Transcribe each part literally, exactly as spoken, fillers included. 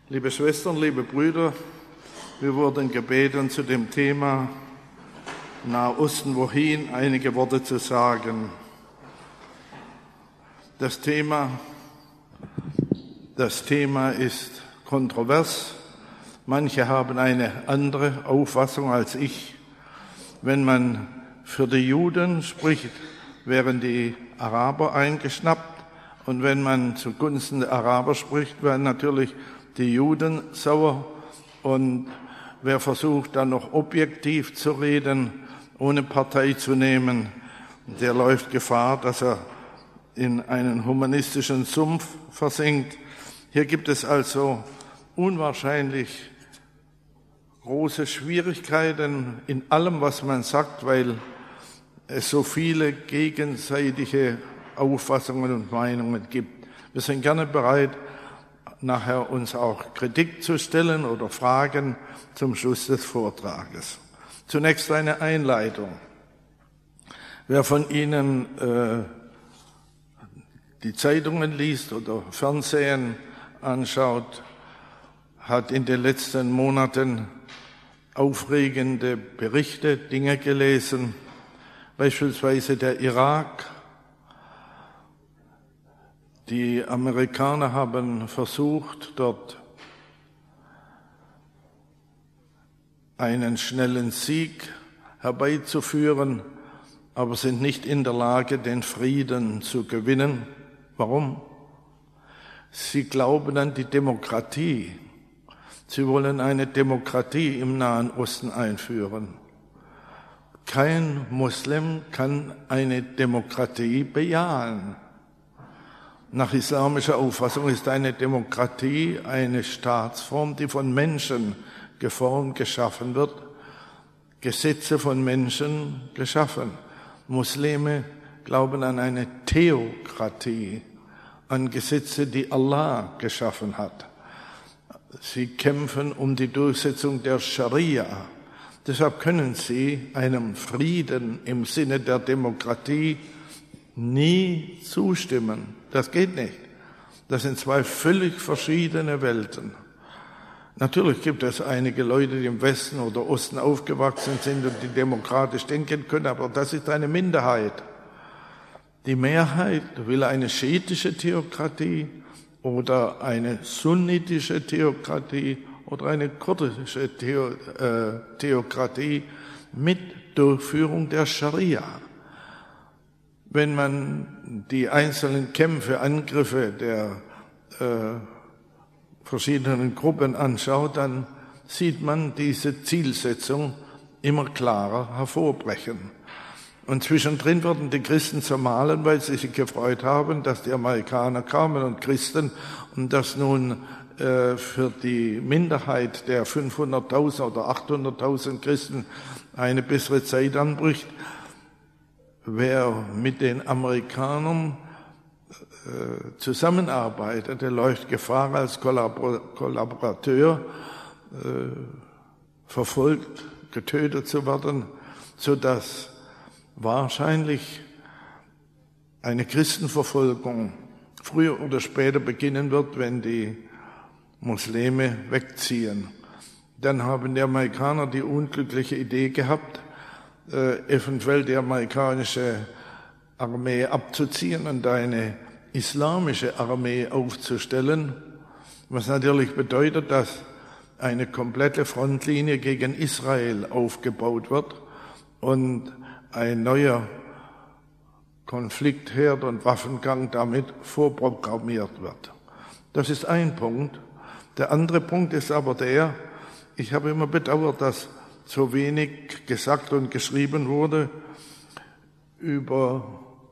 Liebe Schwestern, liebe Brüder, wir wurden gebeten, zu dem Thema Nahosten wohin einige Worte zu sagen. Das Thema, das Thema ist kontrovers. Manche haben eine andere Auffassung als ich. Wenn man für die Juden spricht, wären die Araber eingeschnappt. Und wenn man zugunsten der Araber spricht, werden natürlich die Juden sauer. Und wer versucht, dann noch objektiv zu reden, ohne Partei zu nehmen, der läuft Gefahr, dass er in einen humanistischen Sumpf versinkt. Hier gibt es also unwahrscheinlich große Schwierigkeiten in allem, was man sagt, weil es so viele gegenseitige Auffassungen und Meinungen gibt. Wir sind gerne bereit, nachher uns auch Kritik zu stellen oder Fragen zum Schluss des Vortrages. Zunächst eine Einleitung. Wer von Ihnen äh, die Zeitungen liest oder Fernsehen anschaut, hat in den letzten Monaten aufregende Berichte, Dinge gelesen, beispielsweise der Irak. Die Amerikaner haben versucht, dort einen schnellen Sieg herbeizuführen, aber sind nicht in der Lage, den Frieden zu gewinnen. Warum? Sie glauben an die Demokratie. Sie wollen eine Demokratie im Nahen Osten einführen. Kein Muslim kann eine Demokratie bejahen. Nach islamischer Auffassung ist eine Demokratie eine Staatsform, die von Menschen geformt, geschaffen wird, Gesetze von Menschen geschaffen. Muslime glauben an eine Theokratie, an Gesetze, die Allah geschaffen hat. Sie kämpfen um die Durchsetzung der Scharia. Deshalb können sie einem Frieden im Sinne der Demokratie nie zustimmen. Das geht nicht. Das sind zwei völlig verschiedene Welten. Natürlich gibt es einige Leute, die im Westen oder Osten aufgewachsen sind und die demokratisch denken können, aber das ist eine Minderheit. Die Mehrheit will eine schiitische Theokratie oder eine sunnitische Theokratie oder eine kurdische Theo, äh, Theokratie mit Durchführung der Scharia. Wenn man die einzelnen Kämpfe, Angriffe der äh, verschiedenen Gruppen anschaut, dann sieht man diese Zielsetzung immer klarer hervorbrechen. Und zwischendrin wurden die Christen zermahlen, weil sie sich gefreut haben, dass die Amerikaner kamen und Christen und dass nun äh, für die Minderheit der fünfhunderttausend oder achthunderttausend Christen eine bessere Zeit anbricht. Wer mit den Amerikanern äh, zusammenarbeitet, der läuft Gefahr, als Kollabor- Kollaborateur äh, verfolgt, getötet zu werden, sodass wahrscheinlich eine Christenverfolgung früher oder später beginnen wird, wenn die Muslime wegziehen. Dann haben die Amerikaner die unglückliche Idee gehabt, Äh, eventuell die amerikanische Armee abzuziehen und eine islamische Armee aufzustellen, was natürlich bedeutet, dass eine komplette Frontlinie gegen Israel aufgebaut wird und ein neuer Konfliktherd und Waffengang damit vorprogrammiert wird. Das ist ein Punkt. Der andere Punkt ist aber der, ich habe immer bedauert, dass so wenig gesagt und geschrieben wurde über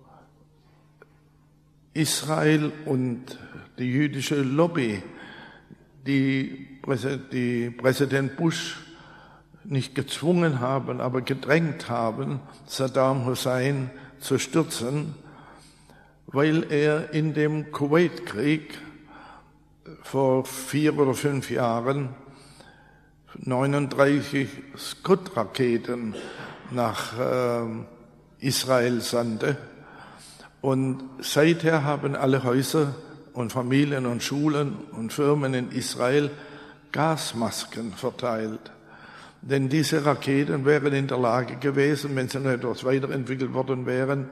Israel und die jüdische Lobby, die, die Präsident Bush nicht gezwungen haben, aber gedrängt haben, Saddam Hussein zu stürzen, weil er in dem Kuwait-Krieg vor vier oder fünf Jahren neununddreißig Scud-Raketen nach äh, Israel sandte. Und seither haben alle Häuser und Familien und Schulen und Firmen in Israel Gasmasken verteilt. Denn diese Raketen wären in der Lage gewesen, wenn sie noch etwas weiterentwickelt worden wären,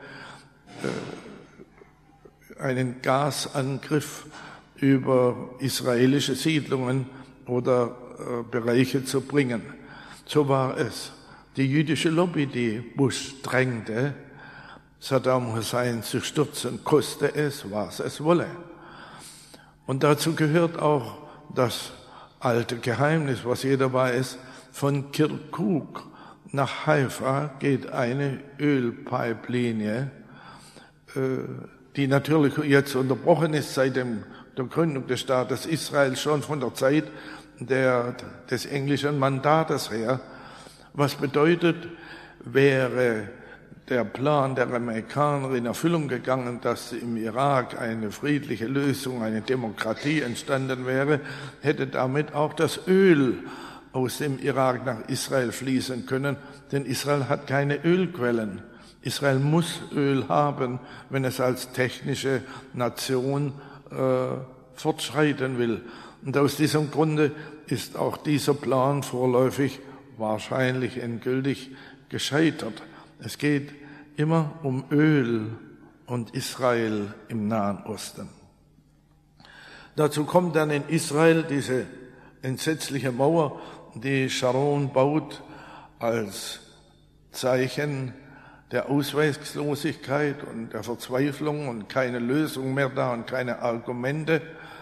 einen Gasangriff über israelische Siedlungen oder Bereiche zu bringen. So war es. Die jüdische Lobby, die Bush drängte, Saddam Hussein zu stürzen, koste es, was es wolle. Und dazu gehört auch das alte Geheimnis, was jeder weiß, von Kirkuk nach Haifa geht eine Ölpipeline, die natürlich jetzt unterbrochen ist seit dem, der Gründung des Staates Israel, schon von der Zeit der, des englischen Mandates her. Was bedeutet, wäre der Plan der Amerikaner in Erfüllung gegangen, dass im Irak eine friedliche Lösung, eine Demokratie entstanden wäre, hätte damit auch das Öl aus dem Irak nach Israel fließen können, denn Israel hat keine Ölquellen. Israel muss Öl haben, wenn es als technische Nation äh, fortschreiten will. Und aus diesem Grunde ist auch dieser Plan vorläufig wahrscheinlich endgültig gescheitert. Es geht immer um Öl und Israel im Nahen Osten. Dazu kommt dann in Israel diese entsetzliche Mauer, die Sharon baut als Zeichen der Ausweglosigkeit und der Verzweiflung und keine Lösung mehr da und keine Argumente.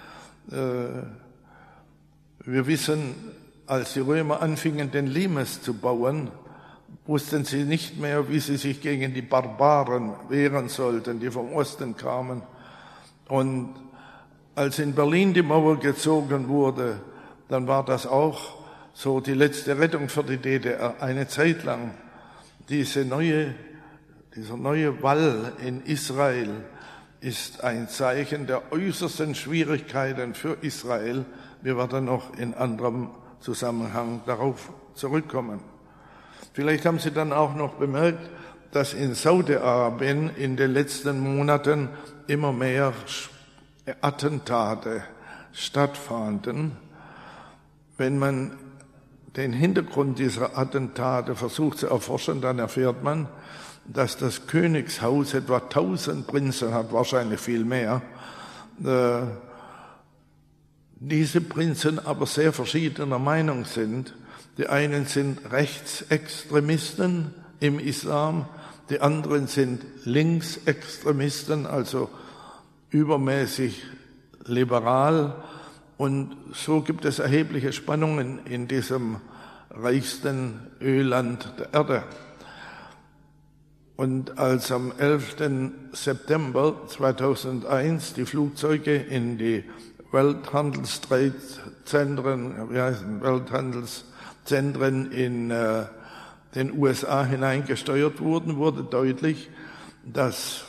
Wir wissen, als die Römer anfingen, den Limes zu bauen, wussten sie nicht mehr, wie sie sich gegen die Barbaren wehren sollten, die vom Osten kamen. Und als in Berlin die Mauer gezogen wurde, dann war das auch so die letzte Rettung für die D D R. Eine Zeit lang diese neue, dieser neue Wall in Israel ist ein Zeichen der äußersten Schwierigkeiten für Israel. Wir werden noch in anderem Zusammenhang darauf zurückkommen. Vielleicht haben Sie dann auch noch bemerkt, dass in Saudi-Arabien in den letzten Monaten immer mehr Attentate stattfanden. Wenn man den Hintergrund dieser Attentate versucht zu erforschen, dann erfährt man, dass das Königshaus etwa tausend Prinzen hat, wahrscheinlich viel mehr. Äh, diese Prinzen aber sehr verschiedener Meinung sind. Die einen sind Rechtsextremisten im Islam, die anderen sind Linksextremisten, also übermäßig liberal. Und so gibt es erhebliche Spannungen in diesem reichsten Ölland der Erde. Und als am elften September zweitausendeins die Flugzeuge in die Welthandelszentren, wie heißen, Welthandelszentren in äh, den U S A hineingesteuert wurden, wurde deutlich, dass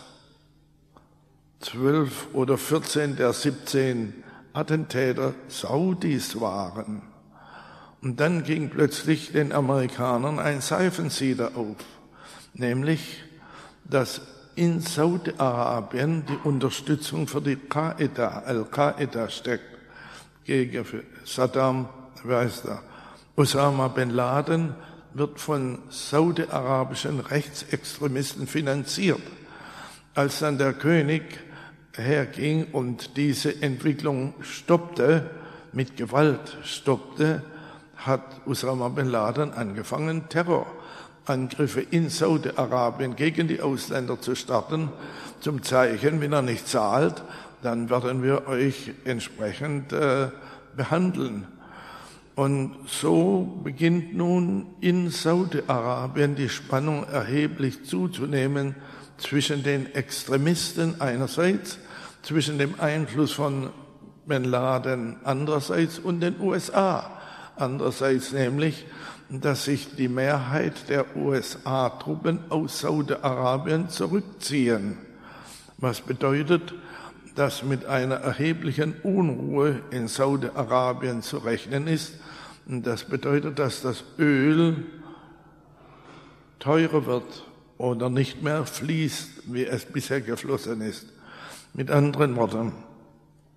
zwölf oder vierzehn der siebzehn Attentäter Saudis waren. Und dann ging plötzlich den Amerikanern ein Seifensieder auf, nämlich, dass in Saudi-Arabien die Unterstützung für die Qaida, Al-Qaida steckt, gegen Saddam, wer heißt er, Osama bin Laden wird von saudi-arabischen Rechtsextremisten finanziert. Als dann der König herging und diese Entwicklung stoppte, mit Gewalt stoppte, hat Osama bin Laden angefangen, Terrorangriffe in Saudi-Arabien gegen die Ausländer zu starten, zum Zeichen, wenn er nicht zahlt, dann werden wir euch entsprechend äh, behandeln. Und so beginnt nun in Saudi-Arabien die Spannung erheblich zuzunehmen zwischen den Extremisten einerseits, zwischen dem Einfluss von Bin Laden andererseits und den U S A andererseits, nämlich, dass sich die Mehrheit der U S A-Truppen aus Saudi-Arabien zurückziehen, was bedeutet, dass mit einer erheblichen Unruhe in Saudi-Arabien zu rechnen ist. Und das bedeutet, dass das Öl teurer wird oder nicht mehr fließt, wie es bisher geflossen ist. Mit anderen Worten,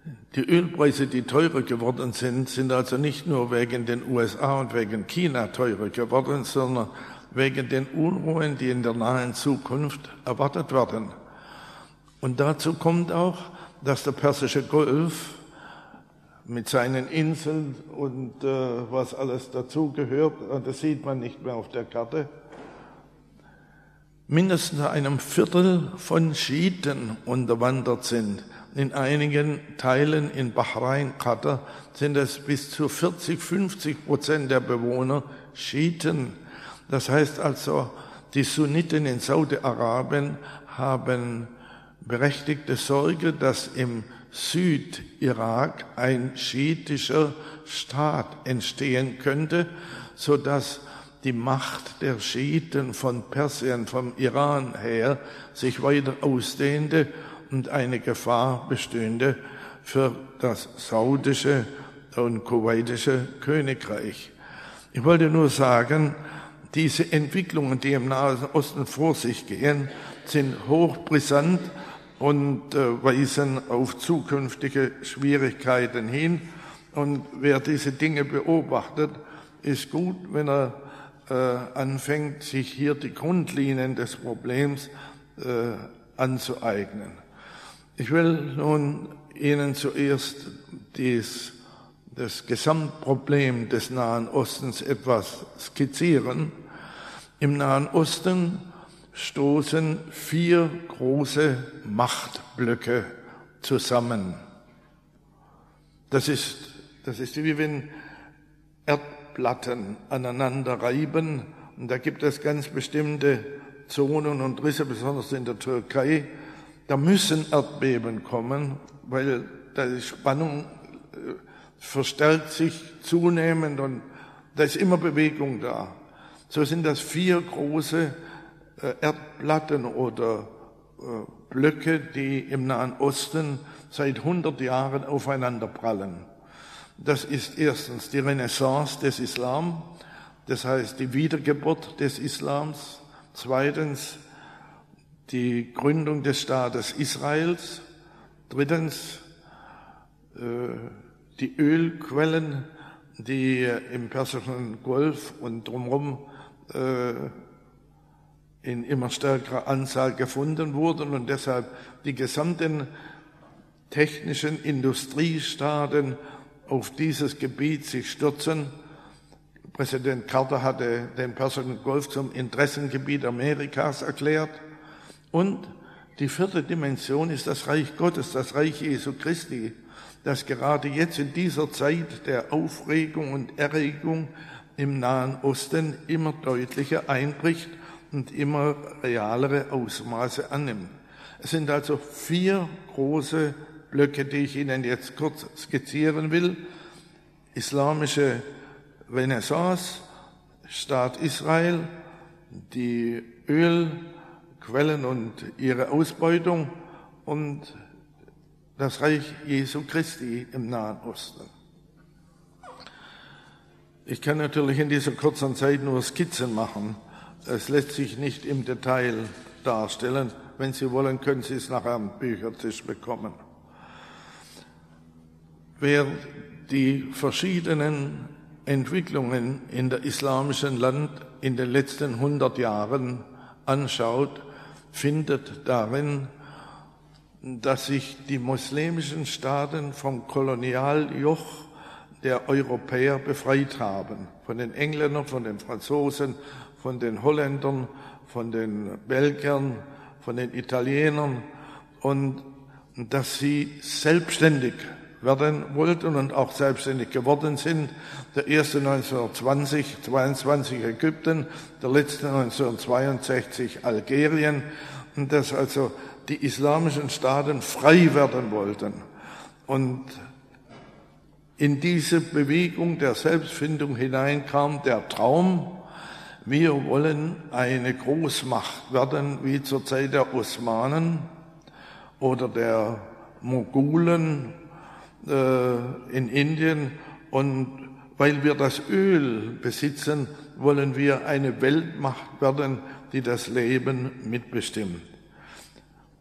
Die Ölpreise, die teurer geworden sind, sind also nicht nur wegen den U S A und wegen China teurer geworden, sondern wegen den Unruhen, die in der nahen Zukunft erwartet werden. Und dazu kommt auch, dass der Persische Golf mit seinen Inseln und äh, was alles dazugehört, das sieht man nicht mehr auf der Karte, mindestens einem Viertel von Schiiten unterwandert sind. In einigen Teilen in Bahrain, Katar, sind es bis zu vierzig, fünfzig Prozent der Bewohner Schiiten. Das heißt also, die Sunniten in Saudi-Arabien haben berechtigte Sorge, dass im Südirak ein schiitischer Staat entstehen könnte, so dass die Macht der Schiiten von Persien, vom Iran her, sich weiter ausdehnte und eine Gefahr bestünde für das saudische und kuwaitische Königreich. Ich wollte nur sagen, diese Entwicklungen, die im Nahen Osten vor sich gehen, sind hochbrisant und äh, weisen auf zukünftige Schwierigkeiten hin. Und wer diese Dinge beobachtet, ist gut, wenn er äh, anfängt, sich hier die Grundlinien des Problems äh, anzueignen. Ich will nun Ihnen zuerst dies, das Gesamtproblem des Nahen Ostens etwas skizzieren. Im Nahen Osten stoßen vier große Machtblöcke zusammen. Das ist, das ist wie wenn Erdplatten aneinander reiben. Und da gibt es ganz bestimmte Zonen und Risse, besonders in der Türkei. Da müssen Erdbeben kommen, weil die Spannung verstärkt sich zunehmend und da ist immer Bewegung da. So sind das vier große Erdplatten oder Blöcke, die im Nahen Osten seit hundert Jahren aufeinander prallen. Das ist erstens die Renaissance des Islam, das heißt die Wiedergeburt des Islams. Zweitens die Gründung des Staates Israels. Drittens die Ölquellen, die im Persischen Golf und drumherum in immer stärkerer Anzahl gefunden wurden und deshalb die gesamten technischen Industriestaaten auf dieses Gebiet sich stürzen. Präsident Carter hatte den Persischen Golf zum Interessengebiet Amerikas erklärt. Und die vierte Dimension ist das Reich Gottes, das Reich Jesu Christi, das gerade jetzt in dieser Zeit der Aufregung und Erregung im Nahen Osten immer deutlicher einbricht und immer realere Ausmaße annimmt. Es sind also vier große Blöcke, die ich Ihnen jetzt kurz skizzieren will. Islamische Renaissance, Staat Israel, die Ölquellen und ihre Ausbeutung und das Reich Jesu Christi im Nahen Osten. Ich kann natürlich in dieser kurzen Zeit nur Skizzen machen. Es lässt sich nicht im Detail darstellen. Wenn Sie wollen, können Sie es nachher am Büchertisch bekommen. Wer die verschiedenen Entwicklungen in der islamischen Land in den letzten hundert Jahren anschaut, findet darin, dass sich die muslimischen Staaten vom Kolonialjoch der Europäer befreit haben. Von den Engländern, von den Franzosen, von den Holländern, von den Belgiern, von den Italienern und dass sie selbstständig werden wollten und auch selbstständig geworden sind. Der erste neunzehnhundertzwanzig, zweiundzwanzig Ägypten, der letzte neunzehnhundertzweiundsechzig Algerien und dass also die islamischen Staaten frei werden wollten. Und in diese Bewegung der Selbstfindung hineinkam der Traum, wir wollen eine Großmacht werden, wie zur Zeit der Osmanen oder der Mogulen äh, in Indien. Und weil wir das Öl besitzen, wollen wir eine Weltmacht werden, die das Leben mitbestimmt.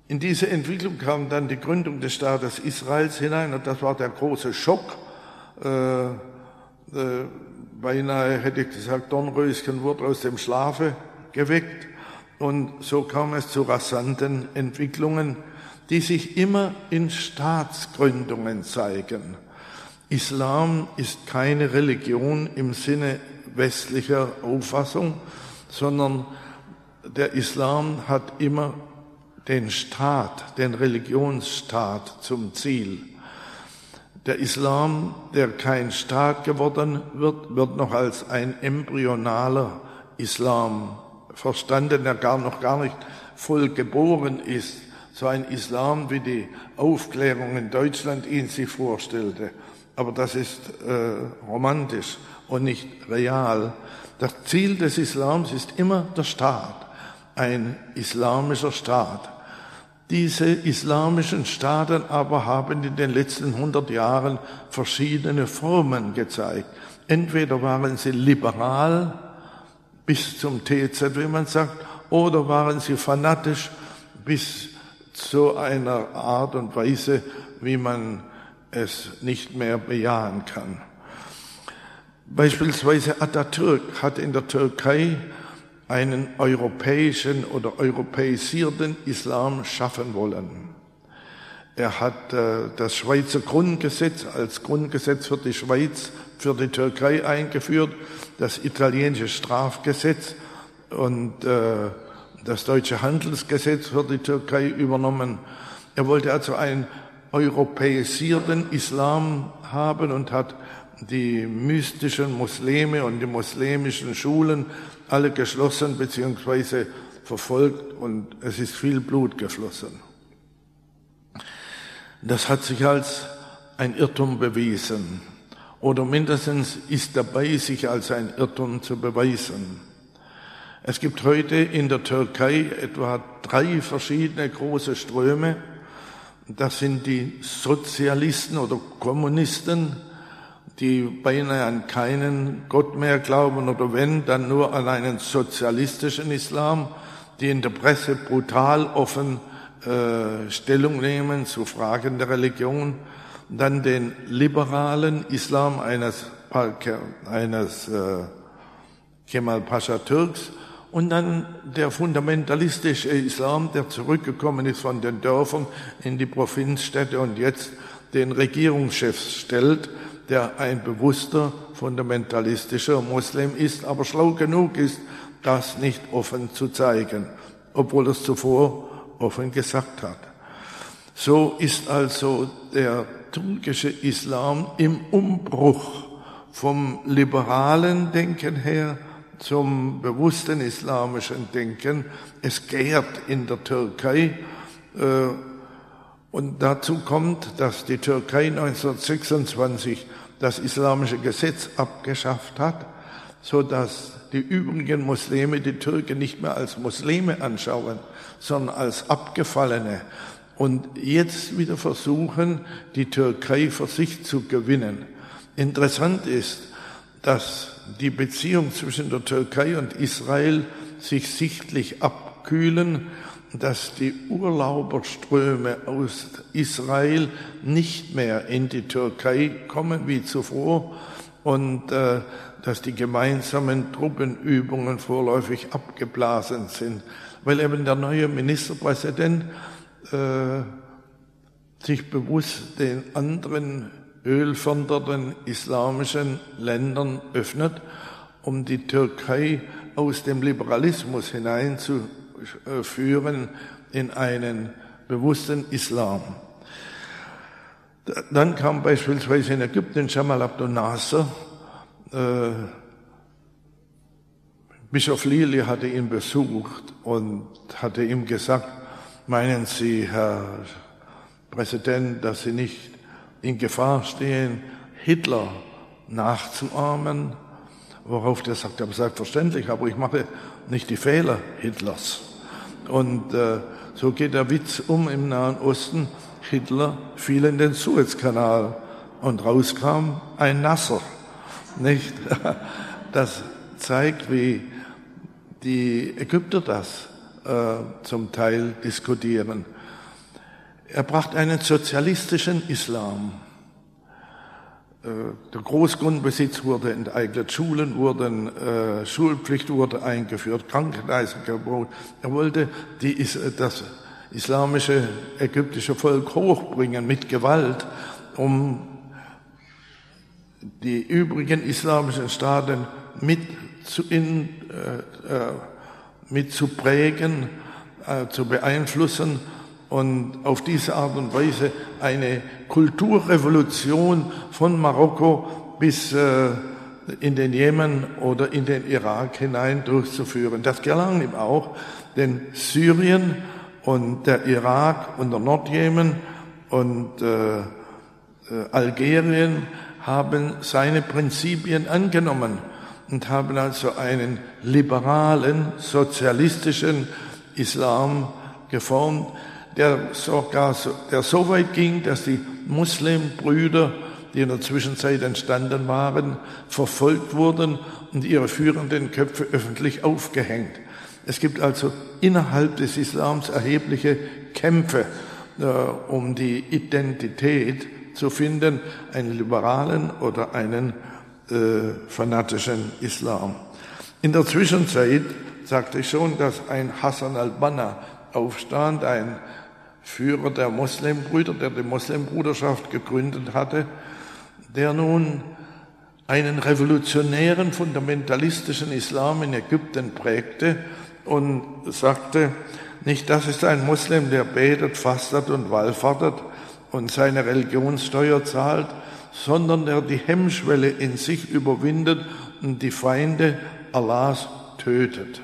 In diese Entwicklung kam dann die Gründung des Staates Israels hinein und das war der große Schock. Äh, äh, beinahe hätte ich gesagt, Dornröschen wurde aus dem Schlafe geweckt und so kam es zu rasanten Entwicklungen, die sich immer in Staatsgründungen zeigen. Islam ist keine Religion im Sinne westlicher Auffassung, sondern der Islam hat immer den Staat, den Religionsstaat zum Ziel. Der Islam, der kein Staat geworden wird, wird noch als ein embryonaler Islam verstanden, der gar noch gar nicht voll geboren ist. So ein Islam, wie die Aufklärung in Deutschland ihn sich vorstellte. Aber das ist äh, romantisch und nicht real. Das Ziel des Islams ist immer der Staat, ein islamischer Staat. Diese islamischen Staaten aber haben in den letzten hundert Jahren verschiedene Formen gezeigt. Entweder waren sie liberal bis zum T Z, wie man sagt, oder waren sie fanatisch bis zu einer Art und Weise, wie man es nicht mehr bejahen kann. Beispielsweise Atatürk hat in der Türkei einen europäischen oder europäisierten Islam schaffen wollen. Er hat äh, das Schweizer Grundgesetz als Grundgesetz für die Schweiz, für die Türkei eingeführt, das italienische Strafgesetz und äh, das deutsche Handelsgesetz für die Türkei übernommen. Er wollte also einen europäisierten Islam haben und hat die mystischen Muslime und die muslimischen Schulen alle geschlossen bzw. verfolgt und es ist viel Blut geflossen. Das hat sich als ein Irrtum bewiesen oder mindestens ist dabei, sich als ein Irrtum zu beweisen. Es gibt heute in der Türkei etwa drei verschiedene große Ströme. Das sind die Sozialisten oder Kommunisten, die beinahe an keinen Gott mehr glauben oder wenn, dann nur an einen sozialistischen Islam, die in der Presse brutal offen äh, Stellung nehmen zu Fragen der Religion. Dann den liberalen Islam eines, eines äh, Kemal Pascha Türks und dann der fundamentalistische Islam, der zurückgekommen ist von den Dörfern in die Provinzstädte und jetzt den Regierungschef stellt, der ein bewusster, fundamentalistischer Muslim ist, aber schlau genug ist, das nicht offen zu zeigen, obwohl er es zuvor offen gesagt hat. So ist also der türkische Islam im Umbruch vom liberalen Denken her zum bewussten islamischen Denken. Es gärt in der Türkei, äh, und dazu kommt, dass die Türkei neunzehnhundertsechsundzwanzig das islamische Gesetz abgeschafft hat, so dass die übrigen Muslime die Türken nicht mehr als Muslime anschauen, sondern als Abgefallene und jetzt wieder versuchen, die Türkei für sich zu gewinnen. Interessant ist, dass die Beziehung zwischen der Türkei und Israel sich sichtlich abkühlen, dass die Urlauberströme aus Israel nicht mehr in die Türkei kommen wie zuvor und äh, dass die gemeinsamen Truppenübungen vorläufig abgeblasen sind, weil eben der neue Ministerpräsident äh, sich bewusst den anderen ölfördernden islamischen Ländern öffnet, um die Türkei aus dem Liberalismus hineinzuführen in einen bewussten Islam. Dann kam beispielsweise in Ägypten Jamal Abdel Nasser, äh, Bischof Lili hatte ihn besucht und hatte ihm gesagt, meinen Sie, Herr Präsident, dass Sie nicht in Gefahr stehen, Hitler nachzuahmen? Worauf der sagt, ja, selbstverständlich, aber ich mache nicht die Fehler Hitlers. Und äh, so geht der Witz um im Nahen Osten. Hitler fiel in den Suezkanal und rauskam ein Nasser. Nicht? Das zeigt, wie die Ägypter das äh, zum Teil diskutieren. Er brachte einen sozialistischen Islam. Der Großgrundbesitz wurde enteignet, Schulen wurden, äh, Schulpflicht wurde eingeführt, Krankenheisengebot. Er wollte die, das islamische ägyptische Volk hochbringen mit Gewalt, um die übrigen islamischen Staaten mit zu, in, äh, mit zu prägen, äh, zu beeinflussen und auf diese Art und Weise eine Kulturrevolution von Marokko bis äh, in den Jemen oder in den Irak hinein durchzuführen. Das gelang ihm auch, denn Syrien und der Irak und der Nordjemen und äh, äh, Algerien haben seine Prinzipien angenommen und haben also einen liberalen, sozialistischen Islam geformt, der sogar so, der so weit ging, dass die Muslimbrüder, die in der Zwischenzeit entstanden waren, verfolgt wurden und ihre führenden Köpfe öffentlich aufgehängt. Es gibt also innerhalb des Islams erhebliche Kämpfe, äh, um die Identität zu finden, einen liberalen oder einen äh, fanatischen Islam. In der Zwischenzeit sagte ich schon, dass ein Hassan al-Banna aufstand, ein Führer der Muslimbrüder, der die Muslimbruderschaft gegründet hatte, der nun einen revolutionären, fundamentalistischen Islam in Ägypten prägte und sagte, nicht das ist ein Muslim, der betet, fastet und wallfahrtet und seine Religionssteuer zahlt, sondern der die Hemmschwelle in sich überwindet und die Feinde Allahs tötet.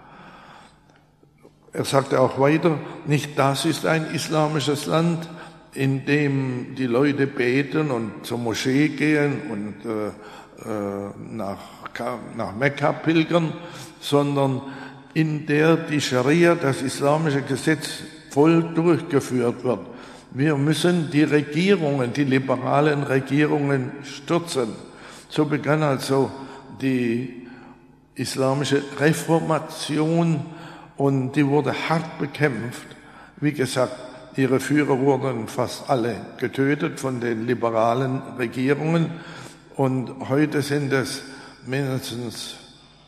Er sagte auch weiter, nicht das ist ein islamisches Land, in dem die Leute beten und zur Moschee gehen und äh, äh, nach, nach Mekka pilgern, sondern in der die Scharia, das islamische Gesetz, voll durchgeführt wird. Wir müssen die Regierungen, die liberalen Regierungen stürzen. So begann also die islamische Reformation und die wurde hart bekämpft. Wie gesagt, ihre Führer wurden fast alle getötet von den liberalen Regierungen und heute sind es mindestens,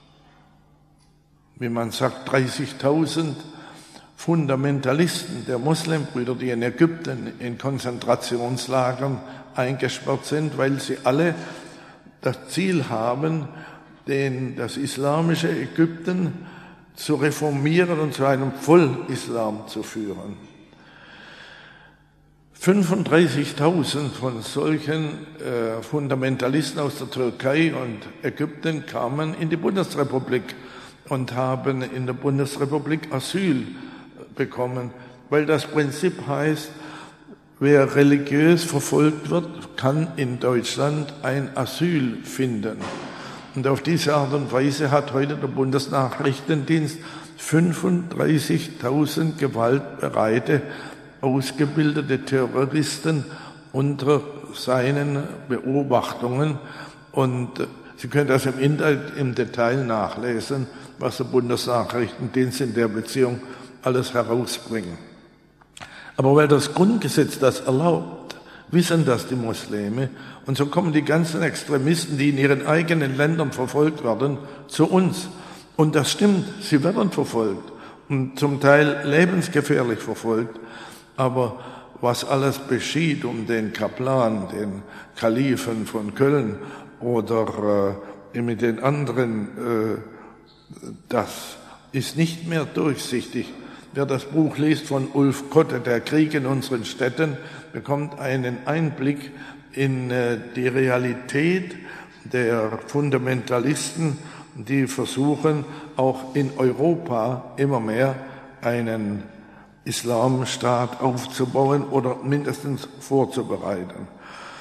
wie man sagt, dreißigtausend Fundamentalisten der Muslimbrüder, die in Ägypten in Konzentrationslagern eingesperrt sind, weil sie alle das Ziel haben, den, das islamische Ägypten zu reformieren und zu einem Vollislam zu führen. fünfunddreißigtausend von solchen äh, Fundamentalisten aus der Türkei und Ägypten kamen in die Bundesrepublik und haben in der Bundesrepublik Asyl bekommen, weil das Prinzip heißt, wer religiös verfolgt wird, kann in Deutschland ein Asyl finden. Und auf diese Art und Weise hat heute der Bundesnachrichtendienst fünfunddreißigtausend gewaltbereite, ausgebildete Terroristen unter seinen Beobachtungen. Und Sie können das im Internet im Detail nachlesen, was der Bundesnachrichtendienst in der Beziehung alles herausbringt. Aber weil das Grundgesetz das erlaubt, wissen das die Muslime. Und so kommen die ganzen Extremisten, die in ihren eigenen Ländern verfolgt werden, zu uns. Und das stimmt, sie werden verfolgt und zum Teil lebensgefährlich verfolgt. Aber was alles geschieht um den Kaplan, den Kalifen von Köln oder äh, mit den anderen, äh, das ist nicht mehr durchsichtig. Wer das Buch liest von Ulf Kotte, Der Krieg in unseren Städten, bekommt einen Einblick in äh, die Realität der Fundamentalisten, die versuchen, auch in Europa immer mehr einen Islamstaat aufzubauen oder mindestens vorzubereiten.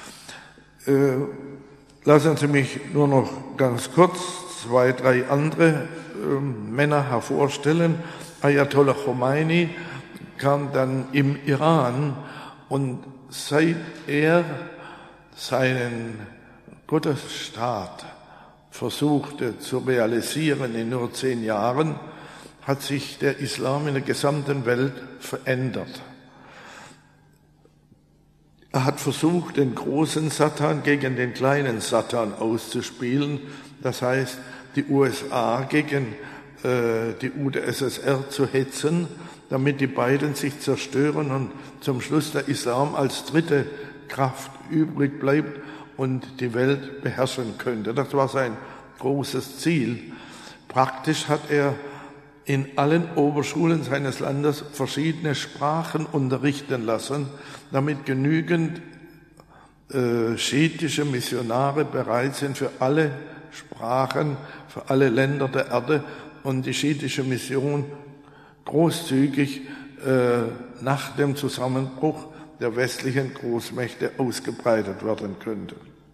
Äh, lassen Sie mich nur noch ganz kurz zwei, drei andere äh, Männer hervorstellen. Ayatollah Khomeini kam dann im Iran und seit er seinen Gottesstaat versuchte zu realisieren in nur zehn Jahren, hat sich der Islam in der gesamten Welt verändert. Er hat versucht, den großen Satan gegen den kleinen Satan auszuspielen, das heißt, die U S A gegen äh, die U d S S R zu hetzen, damit die beiden sich zerstören und zum Schluss der Islam als dritte Kraft übrig bleibt und die Welt beherrschen könnte. Das war sein großes Ziel. Praktisch hat er in allen Oberschulen seines Landes verschiedene Sprachen unterrichten lassen, damit genügend äh, schiitische Missionare bereit sind für alle Sprachen, für alle Länder der Erde und die schiitische Mission großzügig äh, nach dem Zusammenbruch der westlichen Großmächte ausgebreitet werden könnte.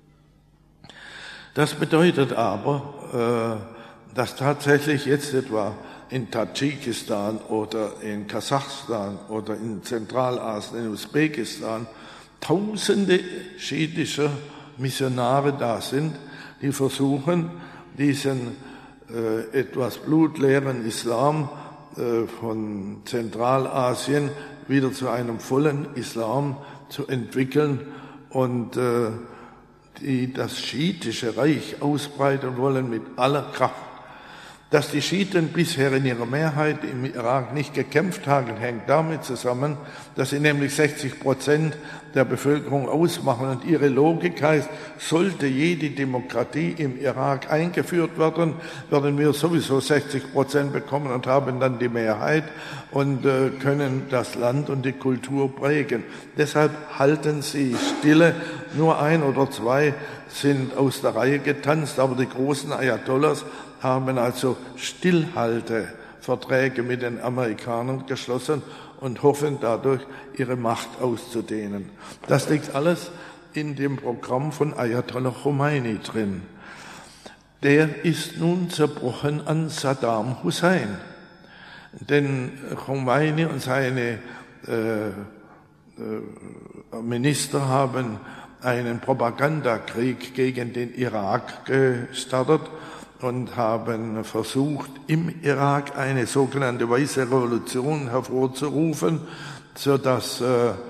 Das bedeutet aber, äh, dass tatsächlich jetzt etwa in Tadschikistan oder in Kasachstan oder in Zentralasien, in Usbekistan tausende schiitische Missionare da sind, die versuchen, diesen äh, etwas blutleeren Islam äh, von Zentralasien wieder zu einem vollen Islam zu entwickeln und äh, die das schiitische Reich ausbreiten wollen mit aller Kraft. Dass die Schiiten bisher in ihrer Mehrheit im Irak nicht gekämpft haben, hängt damit zusammen, dass sie nämlich sechzig Prozent der Bevölkerung ausmachen. Und ihre Logik heißt, sollte jede Demokratie im Irak eingeführt werden, werden wir sowieso sechzig Prozent bekommen und haben dann die Mehrheit und äh, können das Land und die Kultur prägen. Deshalb halten sie stille. Nur ein oder zwei sind aus der Reihe getanzt, aber die großen Ayatollahs haben also Stillhalteverträge mit den Amerikanern geschlossen und hoffen dadurch, ihre Macht auszudehnen. Das liegt alles in dem Programm von Ayatollah Khomeini drin. Der ist nun zerbrochen an Saddam Hussein. Denn Khomeini und seine äh, äh, Minister haben einen Propagandakrieg gegen den Irak gestartet und haben versucht, im Irak eine sogenannte Weiße Revolution hervorzurufen, sodass äh, äh,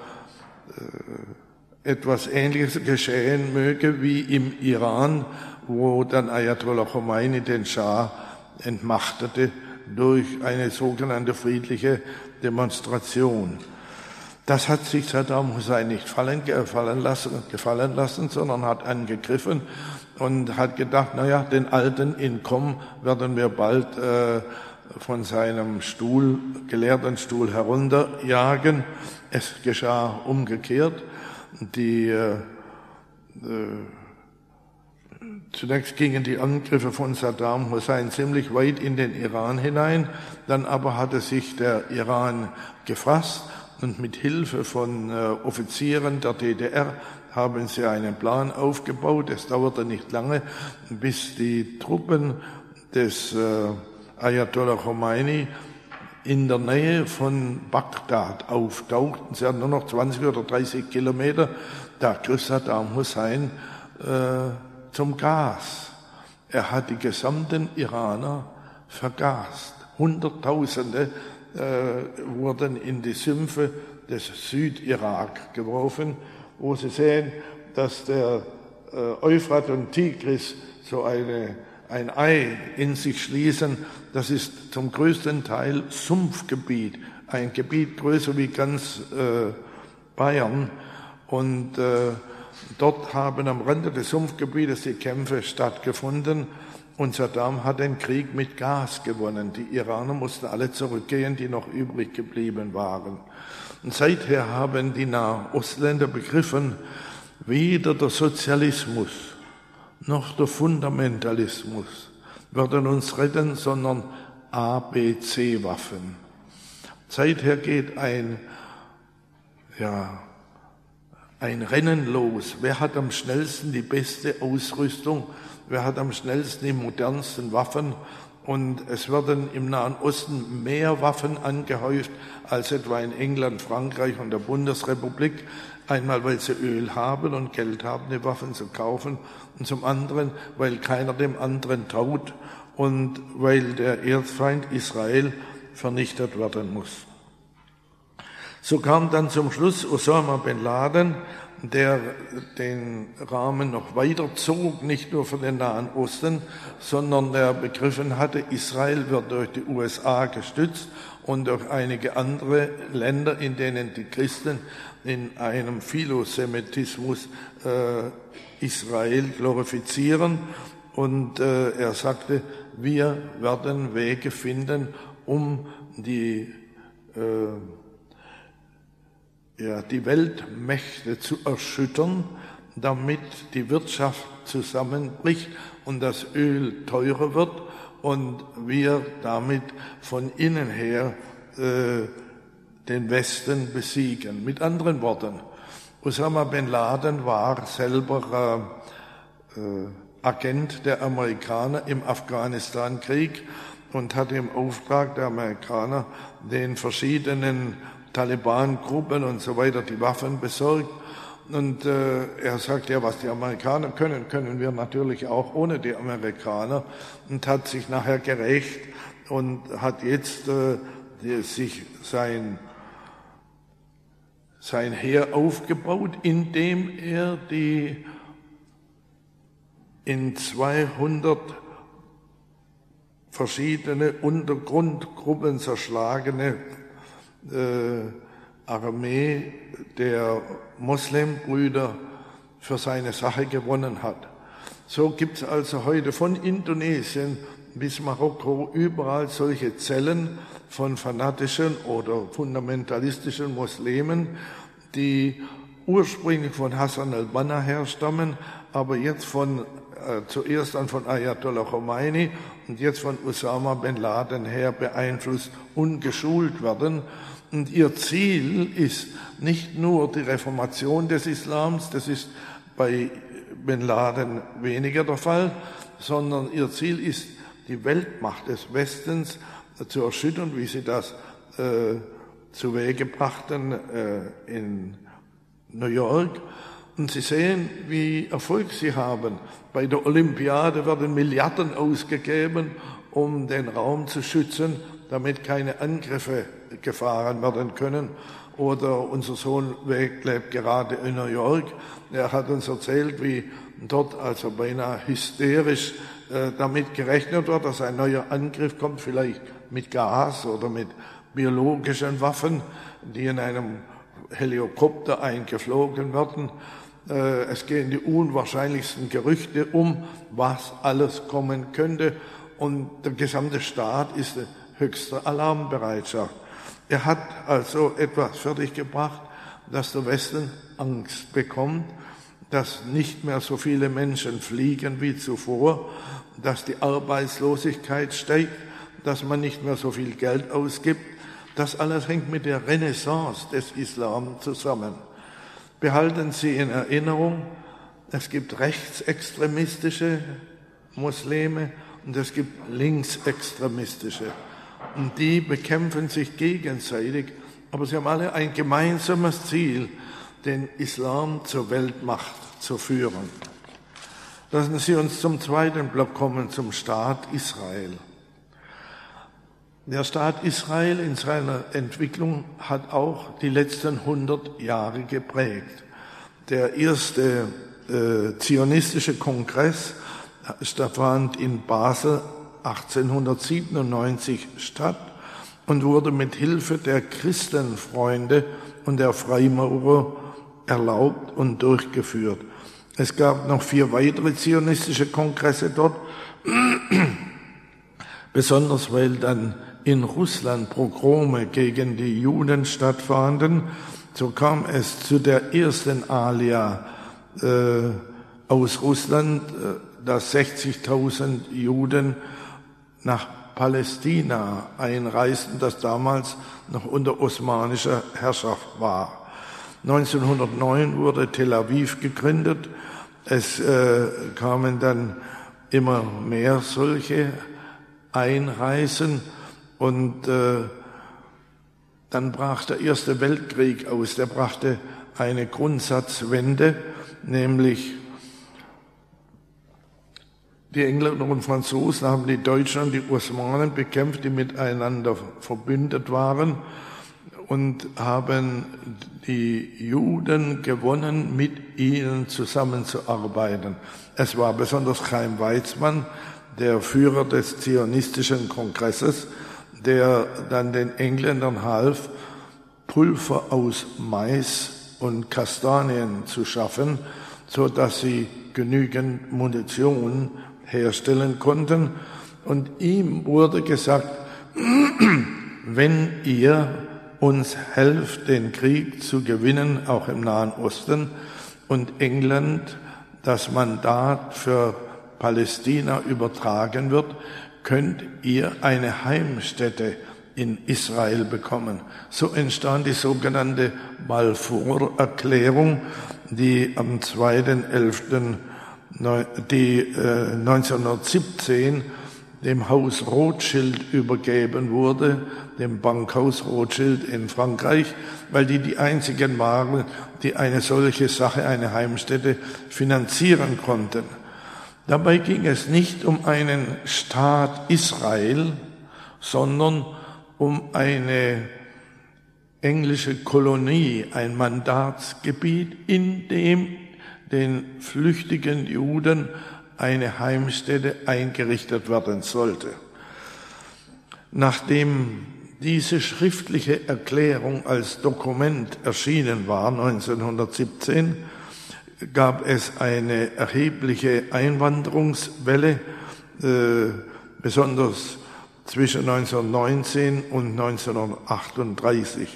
etwas Ähnliches geschehen möge wie im Iran, wo dann Ayatollah Khomeini den Schah entmachtete durch eine sogenannte friedliche Demonstration. Das hat sich Saddam Hussein nicht fallen, gefallen, lassen, gefallen lassen, sondern hat angegriffen und hat gedacht, naja, den alten Inkom werden wir bald äh, von seinem Stuhl, Gelehrtenstuhl herunterjagen. Es geschah umgekehrt. Die, äh, äh, zunächst gingen die Angriffe von Saddam Hussein ziemlich weit in den Iran hinein, dann aber hatte sich der Iran gefasst und mit Hilfe von äh, Offizieren der D D R haben sie einen Plan aufgebaut. Es dauerte nicht lange, bis die Truppen des äh, Ayatollah Khomeini in der Nähe von Bagdad auftauchten. Sie hatten nur noch zwanzig oder dreißig Kilometer. Da griff Saddam Hussein äh, zum Gas. Er hat die gesamten Iraner vergast. Hunderttausende äh, wurden in die Sümpfe des Südirak geworfen, wo Sie sehen, dass der äh, Euphrat und Tigris so eine, ein Ei in sich schließen. Das ist zum größten Teil Sumpfgebiet, ein Gebiet größer wie ganz äh, Bayern. Und äh, dort haben am Rande des Sumpfgebietes die Kämpfe stattgefunden. Und Saddam hat den Krieg mit Gas gewonnen. Die Iraner mussten alle zurückgehen, die noch übrig geblieben waren. Und seither haben die Nahostländer begriffen, weder der Sozialismus noch der Fundamentalismus werden uns retten, sondern A B C-Waffen. Seither geht ein, ja, ein Rennen los. Wer hat am schnellsten die beste Ausrüstung? Wer hat am schnellsten die modernsten Waffen? Und es werden im Nahen Osten mehr Waffen angehäuft als etwa in England, Frankreich und der Bundesrepublik. Einmal, weil sie Öl haben und Geld haben, die Waffen zu kaufen. Und zum anderen, weil keiner dem anderen traut und weil der Erzfeind Israel vernichtet werden muss. So kam dann zum Schluss Osama bin Laden, der den Rahmen noch weiter zog, nicht nur für den Nahen Osten, sondern der begriffen hatte, Israel wird durch die U S A gestützt und durch einige andere Länder, in denen die Christen in einem Philosemitismus äh, Israel glorifizieren. Und äh, er sagte, wir werden Wege finden, um die äh, ja, die Weltmächte zu erschüttern, damit die Wirtschaft zusammenbricht und das Öl teurer wird und wir damit von innen her äh, den Westen besiegen. Mit anderen Worten, Osama bin Laden war selber äh, äh, Agent der Amerikaner im Afghanistan-Krieg und hatte im Auftrag der Amerikaner den verschiedenen Taliban-Gruppen und so weiter die Waffen besorgt. Und äh, er sagt, ja, was die Amerikaner können, können wir natürlich auch ohne die Amerikaner. Und hat sich nachher gerecht und hat jetzt äh, die, sich sein, sein Heer aufgebaut, indem er die in zweihundert verschiedene Untergrundgruppen zerschlagene Äh, Armee der Muslimbrüder für seine Sache gewonnen hat. So gibt es also heute von Indonesien bis Marokko überall solche Zellen von fanatischen oder fundamentalistischen Muslimen, die ursprünglich von Hassan al-Banna herstammen, aber jetzt von äh, zuerst dann von Ayatollah Khomeini und jetzt von Osama bin Laden her beeinflusst und geschult werden. Und ihr Ziel ist nicht nur die Reformation des Islams, das ist bei bin Laden weniger der Fall, sondern ihr Ziel ist, die Weltmacht des Westens zu erschüttern, wie sie das äh, zu Wege brachten äh, in New York. Und Sie sehen, wie Erfolg sie haben. Bei der Olympiade werden Milliarden ausgegeben, um den Raum zu schützen, damit keine Angriffe gefahren werden können. Oder unser Sohn lebt gerade in New York. Er hat uns erzählt, wie dort also beinahe hysterisch äh, damit gerechnet wird, dass ein neuer Angriff kommt, vielleicht mit Gas oder mit biologischen Waffen, die in einem Helikopter eingeflogen werden. Äh, es gehen die unwahrscheinlichsten Gerüchte um, was alles kommen könnte. Und der gesamte Staat ist in höchster Alarmbereitschaft. Er hat also etwas fertiggebracht, dass der Westen Angst bekommt, dass nicht mehr so viele Menschen fliegen wie zuvor, dass die Arbeitslosigkeit steigt, dass man nicht mehr so viel Geld ausgibt. Das alles hängt mit der Renaissance des Islam zusammen. Behalten Sie in Erinnerung, es gibt rechtsextremistische Muslime und es gibt linksextremistische. Und die bekämpfen sich gegenseitig, aber sie haben alle ein gemeinsames Ziel, den Islam zur Weltmacht zu führen. Lassen Sie uns zum zweiten Block kommen, zum Staat Israel. Der Staat Israel in seiner Entwicklung hat auch die letzten hundert Jahre geprägt. Der erste äh, zionistische Kongress fand in Basel achtzehnhundertsiebenundneunzig statt und wurde mit Hilfe der Christenfreunde und der Freimaurer erlaubt und durchgeführt. Es gab noch vier weitere zionistische Kongresse dort, besonders weil dann in Russland Pogrome gegen die Juden stattfanden. So kam es zu der ersten Alia äh, aus Russland, äh, dass sechzigtausend Juden nach Palästina einreisten, das damals noch unter osmanischer Herrschaft war. neunzehnhundertneun wurde Tel Aviv gegründet. Es äh, kamen dann immer mehr solche Einreisen und äh, dann brach der Erste Weltkrieg aus. Der brachte eine Grundsatzwende, nämlich die Engländer und Franzosen haben die Deutschen und die Osmanen bekämpft, die miteinander verbündet waren. und haben die Juden gewonnen, mit ihnen zusammenzuarbeiten. Es war besonders Chaim Weizmann, der Führer des Zionistischen Kongresses, der dann den Engländern half, Pulver aus Mais und Kastanien zu schaffen, so dass sie genügend Munition herstellen konnten. Und ihm wurde gesagt, wenn ihr uns helft, den Krieg zu gewinnen, auch im Nahen Osten, und England das Mandat für Palästina übertragen wird, könnt ihr eine Heimstätte in Israel bekommen. So entstand die sogenannte Balfour-Erklärung, die am zweiten elften neunzehnhundertsiebzehn dem Haus Rothschild übergeben wurde, dem Bankhaus Rothschild in Frankreich, weil die die einzigen waren, die eine solche Sache, eine Heimstätte, finanzieren konnten. Dabei ging es nicht um einen Staat Israel, sondern um eine englische Kolonie, ein Mandatsgebiet, in dem den flüchtigen Juden eine Heimstätte eingerichtet werden sollte. Nachdem diese schriftliche Erklärung als Dokument erschienen war, neunzehnhundertsiebzehn, gab es eine erhebliche Einwanderungswelle, äh, besonders zwischen neunzehnhundertneunzehn und neunzehnhundertachtunddreißig,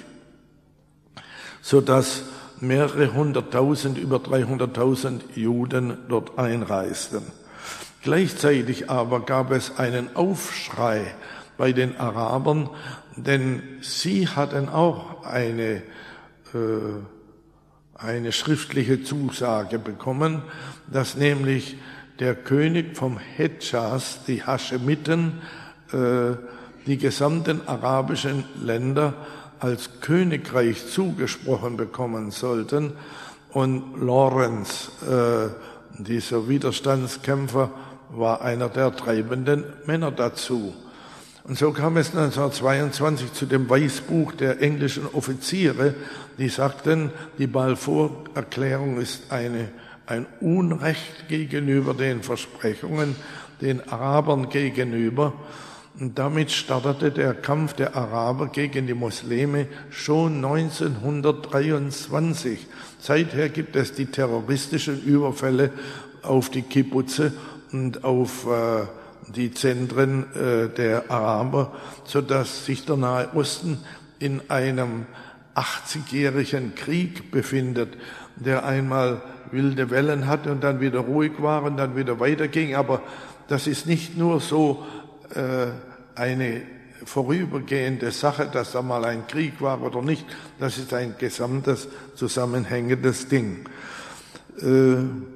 sodass mehrere hunderttausend, über dreihunderttausend Juden dort einreisten. Gleichzeitig aber gab es einen Aufschrei bei den Arabern, denn sie hatten auch eine, äh, eine schriftliche Zusage bekommen, dass nämlich der König vom Hedschas, die Haschemiten, äh, die gesamten arabischen Länder als Königreich zugesprochen bekommen sollten. Und Lawrence, äh, dieser Widerstandskämpfer, war einer der treibenden Männer dazu. Und so kam es neunzehnhundertzweiundzwanzig zu dem Weißbuch der englischen Offiziere, die sagten, die Balfour-Erklärung ist eine, ein Unrecht gegenüber den Versprechungen den Arabern gegenüber. Und damit startete der Kampf der Araber gegen die Muslime schon neunzehnhundertdreiundzwanzig. Seither gibt es die terroristischen Überfälle auf die Kibbutze und auf äh, die Zentren äh, der Araber, sodass sich der Nahe Osten in einem achtzigjährigen Krieg befindet, der einmal wilde Wellen hatte und dann wieder ruhig war und dann wieder weiterging. Aber das ist nicht nur so äh, eine vorübergehende Sache, dass da mal ein Krieg war oder nicht. Das ist ein gesamtes, zusammenhängendes Ding. Äh,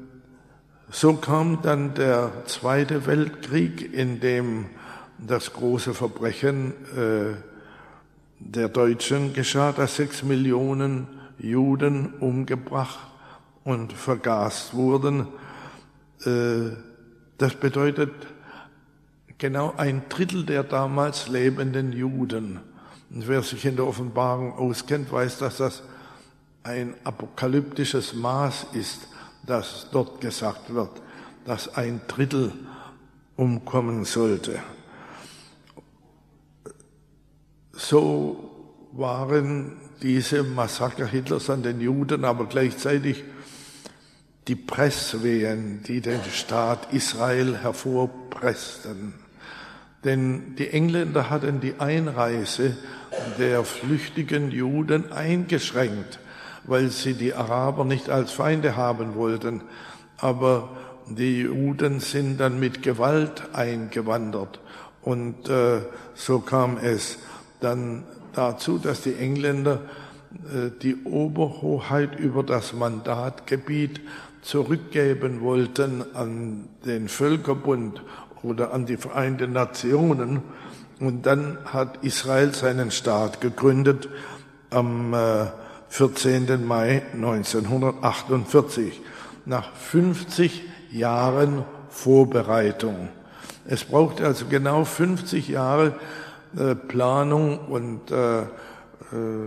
so kam dann der Zweite Weltkrieg, in dem das große Verbrechen äh, der Deutschen geschah, dass sechs Millionen Juden umgebracht und vergast wurden. Äh, das bedeutet, genau ein Drittel der damals lebenden Juden. Und wer sich in der Offenbarung auskennt, weiß, dass das ein apokalyptisches Maß ist, das dort gesagt wird, dass ein Drittel umkommen sollte. So waren diese Massaker Hitlers an den Juden, aber gleichzeitig die Presswehen, die den Staat Israel hervorpressten. Denn die Engländer hatten die Einreise der flüchtigen Juden eingeschränkt, weil sie die Araber nicht als Feinde haben wollten. Aber die Juden sind dann mit Gewalt eingewandert. Und äh, so kam es dann dazu, dass die Engländer äh, die Oberhoheit über das Mandatgebiet zurückgeben wollten an den Völkerbund oder an die Vereinten Nationen. Und dann hat Israel seinen Staat gegründet am vierzehnten Mai neunzehnhundertachtundvierzig, nach fünfzig Jahren Vorbereitung. Es brauchte also genau fünfzig Jahre äh, Planung und äh, äh,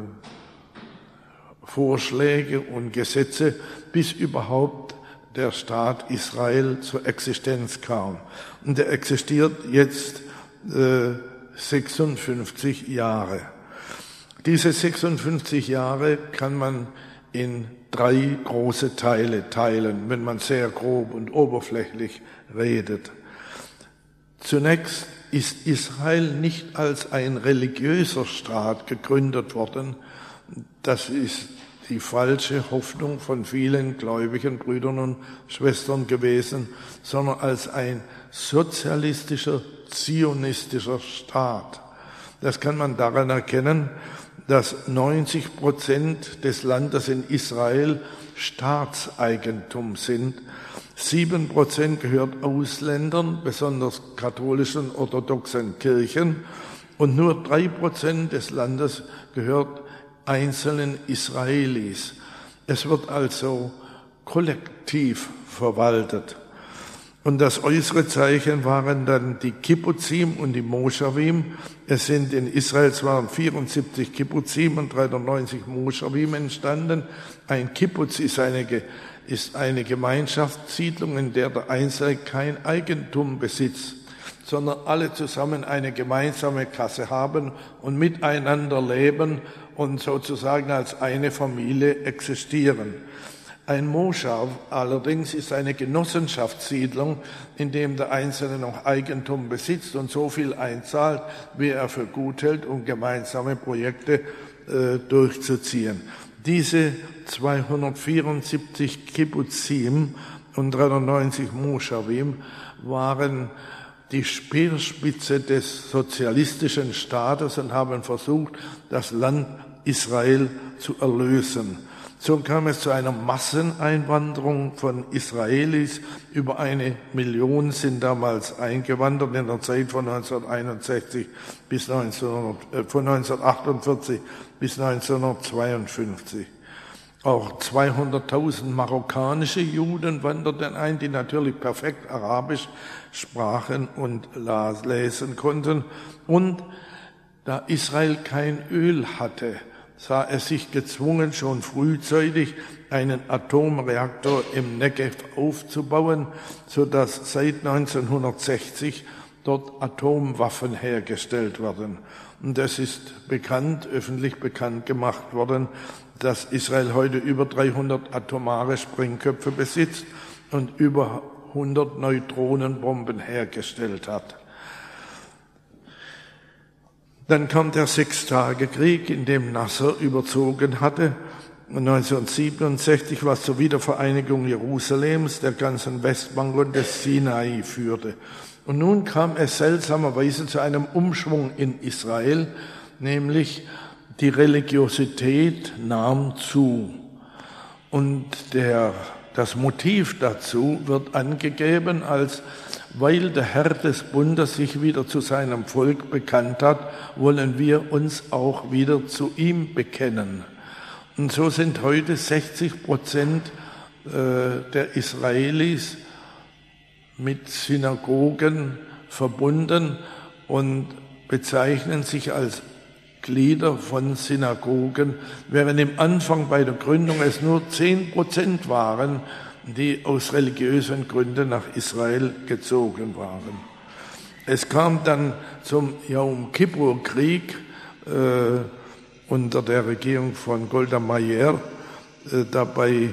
Vorschläge und Gesetze, bis überhaupt der Staat Israel zur Existenz kam. Und er existiert jetzt äh, sechsundfünfzig Jahre. Diese sechsundfünfzig Jahre kann man in drei große Teile teilen, wenn man sehr grob und oberflächlich redet. Zunächst ist Israel nicht als ein religiöser Staat gegründet worden. Das ist die falsche Hoffnung von vielen gläubigen Brüdern und Schwestern gewesen, sondern als ein sozialistischer, zionistischer Staat. Das kann man daran erkennen, dass neunzig Prozent des Landes in Israel Staatseigentum sind. Sieben Prozent gehört Ausländern, besonders katholischen orthodoxen Kirchen, und nur drei Prozent des Landes gehört einzelnen Israelis. Es wird also kollektiv verwaltet. Und das äußere Zeichen waren dann die Kibbuzim und die Moschawim. Es sind in Israel zwar vierundsiebzig Kibbuzim und dreihundertneunzig Moschawim entstanden. Ein Kibbuz ist eine, ist eine Gemeinschaftssiedlung, in der der Einzelne kein Eigentum besitzt, sondern alle zusammen eine gemeinsame Kasse haben und miteinander leben und sozusagen als eine Familie existieren. Ein Moshav allerdings ist eine Genossenschaftssiedlung, in dem der Einzelne noch Eigentum besitzt und so viel einzahlt, wie er für gut hält, um gemeinsame Projekte äh, durchzuziehen. Diese zweihundertvierundsiebzig Kibbuzim und dreihundertneunzig Moschawim waren die Speerspitze des sozialistischen Staates und haben versucht, das Land Israel zu erlösen. So kam es zu einer Masseneinwanderung von Israelis. Über eine Million sind damals eingewandert in der Zeit von neunzehnhunderteinundsechzig bis neunzehn, äh, von neunzehnhundertachtundvierzig bis neunzehnhundertzweiundfünfzig. Auch zweihunderttausend marokkanische Juden wanderten ein, die natürlich perfekt Arabisch sprachen und lesen konnten. Und da Israel kein Öl hatte, sah er sich gezwungen, schon frühzeitig einen Atomreaktor im Negev aufzubauen, sodass seit neunzehnhundertsechzig dort Atomwaffen hergestellt werden. Und es ist bekannt, öffentlich bekannt gemacht worden, dass Israel heute über dreihundert atomare Sprengköpfe besitzt und über hundert Neutronenbomben hergestellt hat. Dann kam der Sechstagekrieg, in dem Nasser überzogen hatte. neunzehnhundertsiebenundsechzig, was zur Wiedervereinigung Jerusalems, der ganzen Westbank und des Sinai führte. Und nun kam es seltsamerweise zu einem Umschwung in Israel, nämlich die Religiosität nahm zu. Und der, das Motiv dazu wird angegeben als: Weil der Herr des Bundes sich wieder zu seinem Volk bekannt hat, wollen wir uns auch wieder zu ihm bekennen. Und so sind heute sechzig Prozent der Israelis mit Synagogen verbunden und bezeichnen sich als Glieder von Synagogen, während im Anfang bei der Gründung es nur zehn Prozent waren, die aus religiösen Gründen nach Israel gezogen waren. Es kam dann zum Yom Kippur-Krieg äh, unter der Regierung von Golda Meir. Äh, dabei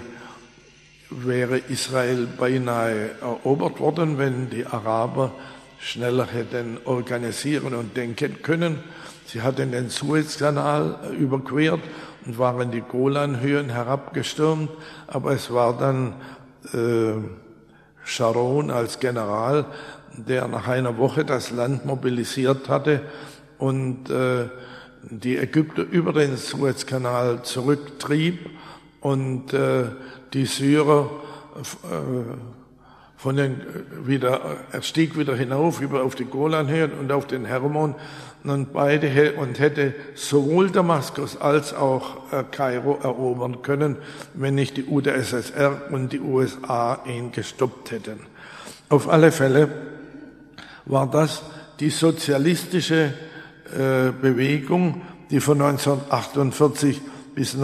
wäre Israel beinahe erobert worden, wenn die Araber schneller hätten organisieren und denken können. Sie hatten den Suezkanal überquert und waren die Golanhöhen herabgestürmt, aber es war dann äh, Sharon als General, der nach einer Woche das Land mobilisiert hatte und äh, die Ägypter über den Suezkanal zurücktrieb und äh, die Syrer äh, von den wieder, er stieg wieder hinauf über auf die Golanhöhen und auf den Hermon und beide und hätte sowohl Damaskus als auch äh, Kairo erobern können, wenn nicht die U d S S R und die U S A ihn gestoppt hätten. Auf alle Fälle war das die sozialistische äh, Bewegung, die von neunzehnhundertachtundvierzig bis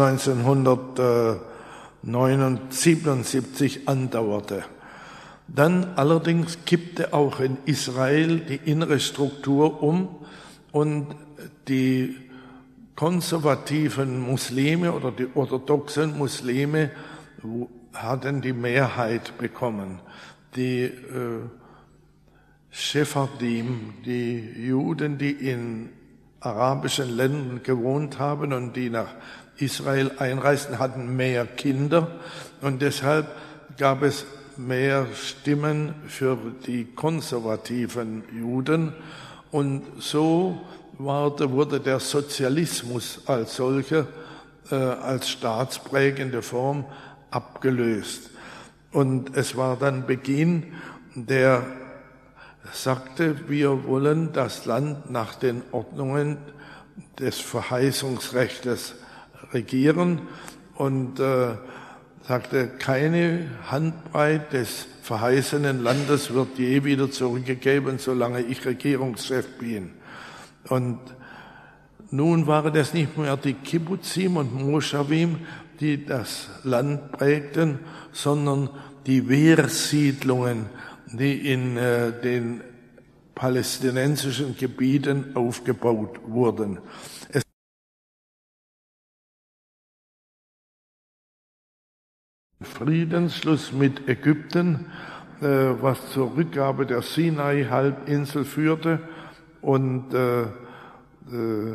neunzehnhundertsiebenundsiebzig andauerte. Dann allerdings kippte auch in Israel die innere Struktur um und die konservativen Muslime oder die orthodoxen Muslime hatten die Mehrheit bekommen. Die äh, Sephardim, die Juden, die in arabischen Ländern gewohnt haben und die nach Israel einreisten, hatten mehr Kinder und deshalb gab es mehr Stimmen für die konservativen Juden und so wurde der Sozialismus als solcher, äh, als staatsprägende Form abgelöst. Und es war dann Beginn, der sagte, wir wollen das Land nach den Ordnungen des Verheißungsrechtes regieren und äh, sagte, keine Handbreit des verheißenen Landes wird je wieder zurückgegeben, solange ich Regierungschef bin. Und nun waren es nicht mehr die Kibbuzim und Moschawim, die das Land prägten, sondern die Wehrsiedlungen, die in äh, den palästinensischen Gebieten aufgebaut wurden. Es Friedensschluss mit Ägypten, äh, was zur Rückgabe der Sinai-Halbinsel führte und äh, äh,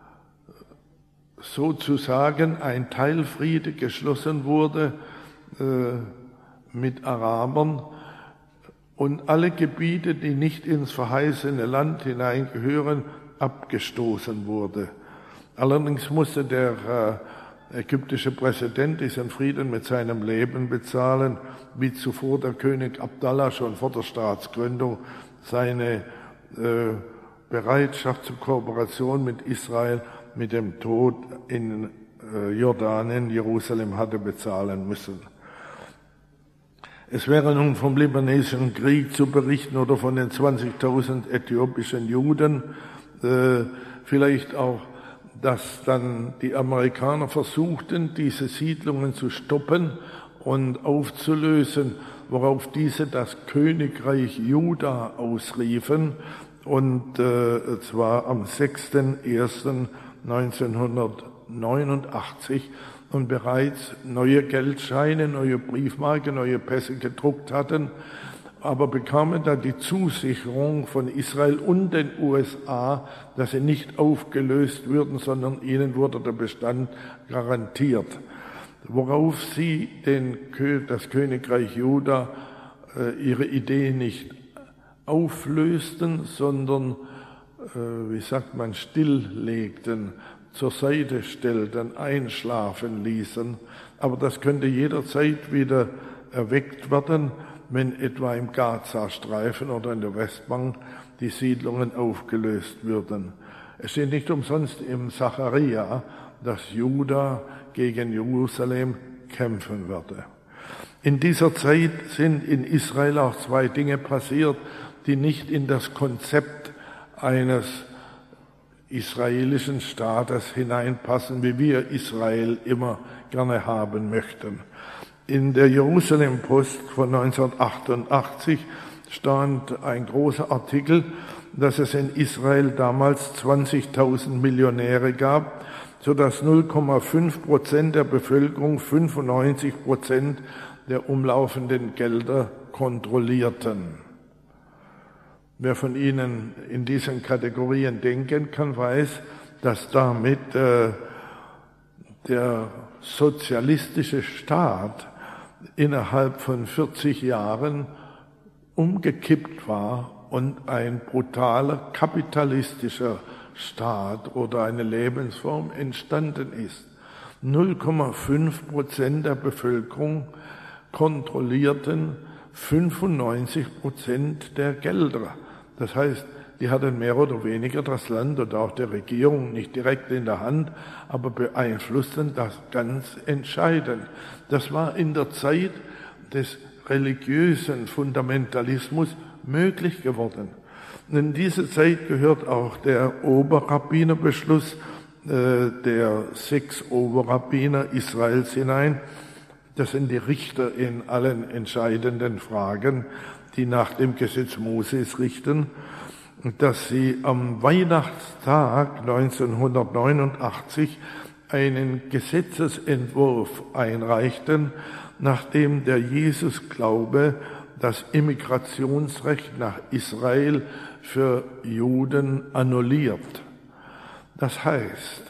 sozusagen ein Teilfriede geschlossen wurde äh, mit Arabern und alle Gebiete, die nicht ins verheißene Land hineingehören, abgestoßen wurde. Allerdings musste der äh, ägyptische Präsident diesen Frieden mit seinem Leben bezahlen, wie zuvor der König Abdallah schon vor der Staatsgründung seine äh, Bereitschaft zur Kooperation mit Israel mit dem Tod in äh, Jordanien, Jerusalem hatte bezahlen müssen. Es wäre nun vom libanesischen Krieg zu berichten oder von den zwanzigtausend äthiopischen Juden, äh, vielleicht auch, dass dann die Amerikaner versuchten, diese Siedlungen zu stoppen und aufzulösen, worauf diese das Königreich Juda ausriefen, und äh, zwar am sechsten ersten neunzehnhundertneunundachtzig und bereits neue Geldscheine, neue Briefmarken, neue Pässe gedruckt hatten, aber bekamen dann die Zusicherung von Israel und den U S A, dass sie nicht aufgelöst würden, sondern ihnen wurde der Bestand garantiert. Worauf sie den, das Königreich Juda äh, ihre Idee nicht auflösten, sondern, äh, wie sagt man, stilllegten, zur Seite stellten, einschlafen ließen. Aber das könnte jederzeit wieder erweckt werden, wenn etwa im Gazastreifen oder in der Westbank die Siedlungen aufgelöst würden. Es steht nicht umsonst im Sacharja, dass Juda gegen Jerusalem kämpfen würde. In dieser Zeit sind in Israel auch zwei Dinge passiert, die nicht in das Konzept eines israelischen Staates hineinpassen, wie wir Israel immer gerne haben möchten. In der Jerusalem Post von neunzehnhundertachtundachtzig stand ein großer Artikel, dass es in Israel damals zwanzigtausend Millionäre gab, sodass null Komma fünf Prozent der Bevölkerung fünfundneunzig Prozent der umlaufenden Gelder kontrollierten. Wer von Ihnen in diesen Kategorien denken kann, weiß, dass damit äh, der sozialistische Staat innerhalb von vierzig Jahren umgekippt war und ein brutaler kapitalistischer Staat oder eine Lebensform entstanden ist. null Komma fünf Prozent der Bevölkerung kontrollierten fünfundneunzig Prozent der Gelder. Das heißt, die hatten mehr oder weniger das Land und auch der Regierung nicht direkt in der Hand, aber beeinflussten das ganz entscheidend. Das war in der Zeit des religiösen Fundamentalismus möglich geworden. Und in diese Zeit gehört auch der Oberrabbinerbeschluss äh, der sechs Oberrabbiner Israels hinein. Das sind die Richter in allen entscheidenden Fragen, die nach dem Gesetz Moses richten, dass sie am Weihnachtstag neunzehnhundertneunundachtzig einen Gesetzesentwurf einreichten, nachdem der Jesusglaube das Immigrationsrecht nach Israel für Juden annulliert. Das heißt,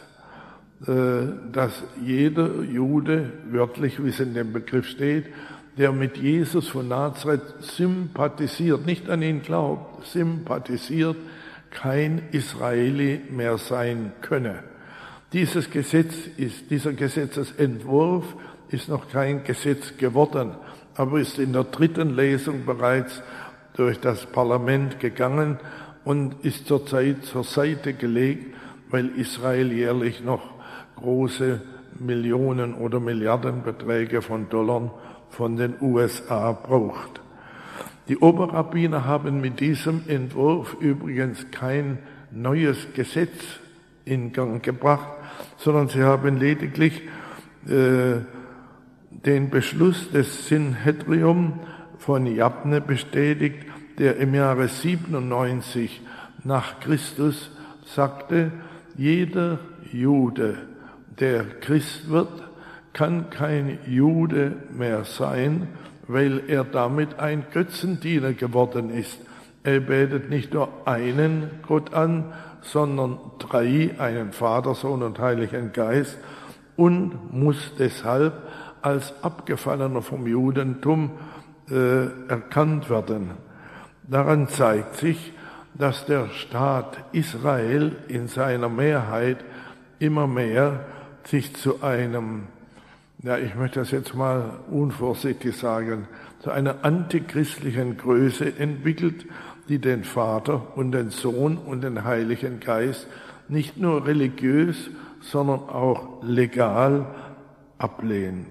dass jeder Jude, wörtlich wie es in dem Begriff steht, der mit Jesus von Nazareth sympathisiert, nicht an ihn glaubt, sympathisiert, kein Israeli mehr sein könne. Dieses Gesetz ist, dieser Gesetzesentwurf ist noch kein Gesetz geworden, aber ist in der dritten Lesung bereits durch das Parlament gegangen und ist zurzeit zur Seite gelegt, weil Israel jährlich noch große Millionen- oder Milliardenbeträge von Dollar von den U S A braucht. Die Oberrabbiner haben mit diesem Entwurf übrigens kein neues Gesetz in Gang gebracht, sondern sie haben lediglich äh, den Beschluss des Synhedrium von Jabne bestätigt, der im Jahre siebenundneunzig nach Christus sagte, jeder Jude, der Christ wird, kann kein Jude mehr sein, weil er damit ein Götzendiener geworden ist. Er betet nicht nur einen Gott an, sondern drei, einen Vater, Sohn und Heiligen Geist, und muss deshalb als Abgefallener vom Judentum äh, erkannt werden. Daran zeigt sich, dass der Staat Israel in seiner Mehrheit immer mehr sich zu einem, ja, ich möchte das jetzt mal unvorsichtig sagen, zu einer antichristlichen Größe entwickelt, die den Vater und den Sohn und den Heiligen Geist nicht nur religiös, sondern auch legal ablehnt.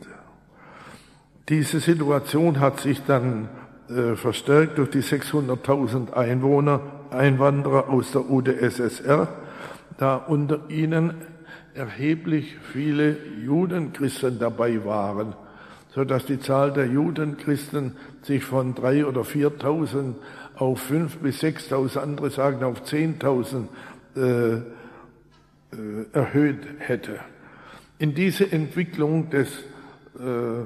Diese Situation hat sich dann äh, verstärkt durch die sechshunderttausend Einwohner, Einwanderer aus der U d S S R, da unter ihnen erheblich viele Judenchristen dabei waren, so dass die Zahl der Judenchristen sich von drei oder viertausend auf fünf bis sechstausend, andere sagen auf zehntausend äh, äh, erhöht hätte. In diese Entwicklung des äh,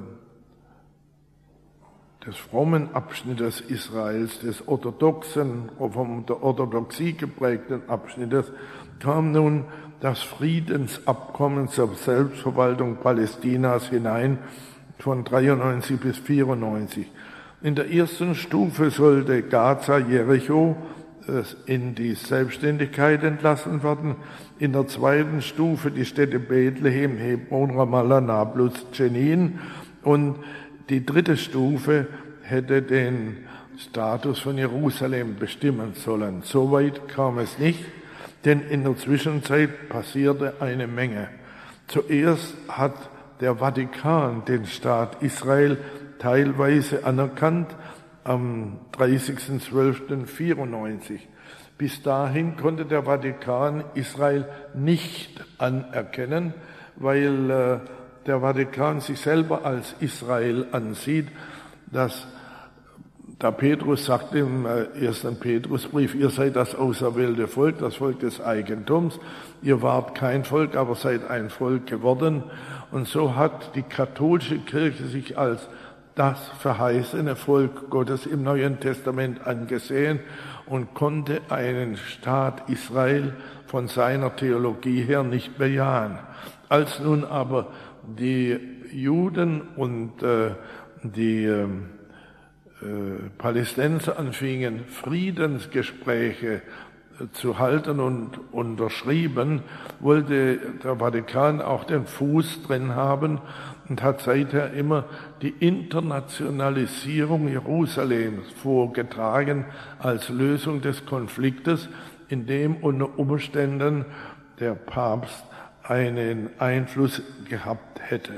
des frommen Abschnittes Israels, des orthodoxen, von der Orthodoxie geprägten Abschnittes, kam nun das Friedensabkommen zur Selbstverwaltung Palästinas hinein von dreiundneunzig bis vierundneunzig. In der ersten Stufe sollte Gaza, Jericho in die Selbstständigkeit entlassen werden. In der zweiten Stufe die Städte Bethlehem, Hebron, Ramallah, Nablus, Jenin. Und die dritte Stufe hätte den Status von Jerusalem bestimmen sollen. Soweit kam es nicht, denn in der Zwischenzeit passierte eine Menge. Zuerst hat der Vatikan den Staat Israel teilweise anerkannt am dreißigsten zwölften vierundneunzig. Bis dahin konnte der Vatikan Israel nicht anerkennen, weil äh, der Vatikan sich selber als Israel ansieht, dass da Petrus sagt im ersten Petrusbrief, ihr seid das auserwählte Volk, das Volk des Eigentums, ihr wart kein Volk, aber seid ein Volk geworden. Und so hat die katholische Kirche sich als das verheißene Volk Gottes im Neuen Testament angesehen und konnte einen Staat Israel von seiner Theologie her nicht bejahen. Als nun aber die Juden und äh, die äh, Palästinenser anfingen, Friedensgespräche äh, zu halten und unterschrieben, wollte der Vatikan auch den Fuß drin haben und hat seither immer die Internationalisierung Jerusalems vorgetragen als Lösung des Konfliktes, in dem unter Umständen der Papst einen Einfluss gehabt hätte.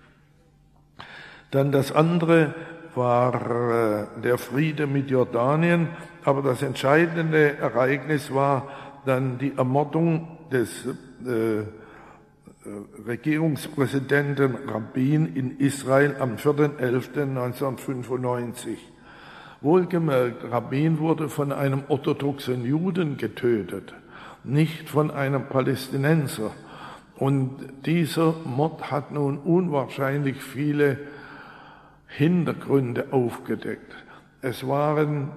Dann das andere war der Friede mit Jordanien, aber das entscheidende Ereignis war dann die Ermordung des äh, Regierungspräsidenten Rabin in Israel am vierten elften neunzehnhundertfünfundneunzig. Wohlgemerkt, Rabin wurde von einem orthodoxen Juden getötet, nicht von einem Palästinenser. Und dieser Mord hat nun unwahrscheinlich viele Hintergründe aufgedeckt. Es waren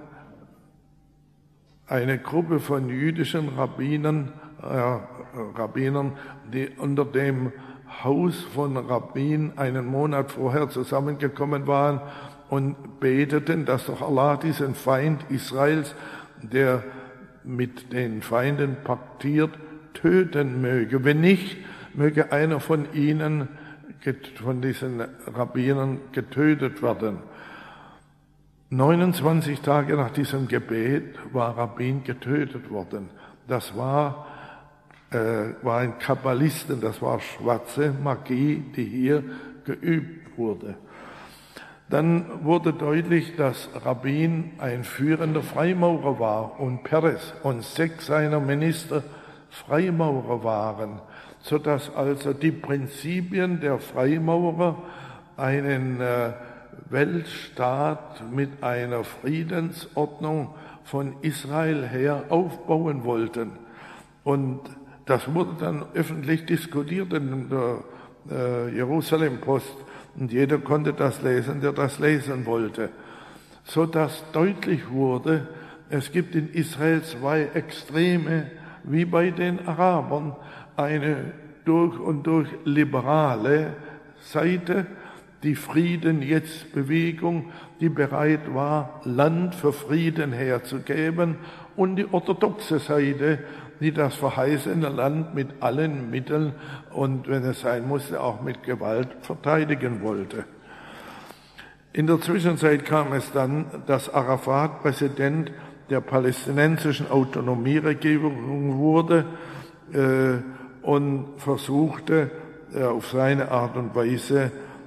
eine Gruppe von jüdischen Rabbinern, äh, Rabbinern, die unter dem Haus von Rabin einen Monat vorher zusammengekommen waren und beteten, dass doch Allah diesen Feind Israels, der mit den Feinden paktiert, töten möge. Wenn nicht, möge einer von ihnen, von diesen Rabbinern, getötet werden. neunundzwanzig Tage nach diesem Gebet war Rabin getötet worden. Das war, äh, war ein Kabbalisten, das war schwarze Magie, die hier geübt wurde. Dann wurde deutlich, dass Rabin ein führender Freimaurer war und Peres und sechs seiner Minister Freimaurer waren, sodass also die Prinzipien der Freimaurer einen äh, Weltstaat mit einer Friedensordnung von Israel her aufbauen wollten. Und das wurde dann öffentlich diskutiert in der äh, Jerusalem-Post. Und jeder konnte das lesen, der das lesen wollte. So dass deutlich wurde, es gibt in Israel zwei Extreme, wie bei den Arabern, eine durch und durch liberale Seite, die Frieden-Jetzt-Bewegung, die bereit war, Land für Frieden herzugeben, und die orthodoxe Seite, die das verheißene Land mit allen Mitteln und, wenn es sein musste, auch mit Gewalt verteidigen wollte. In der Zwischenzeit kam es dann, dass Arafat Präsident der palästinensischen Autonomieregierung wurde äh, und versuchte äh, auf seine Art und Weise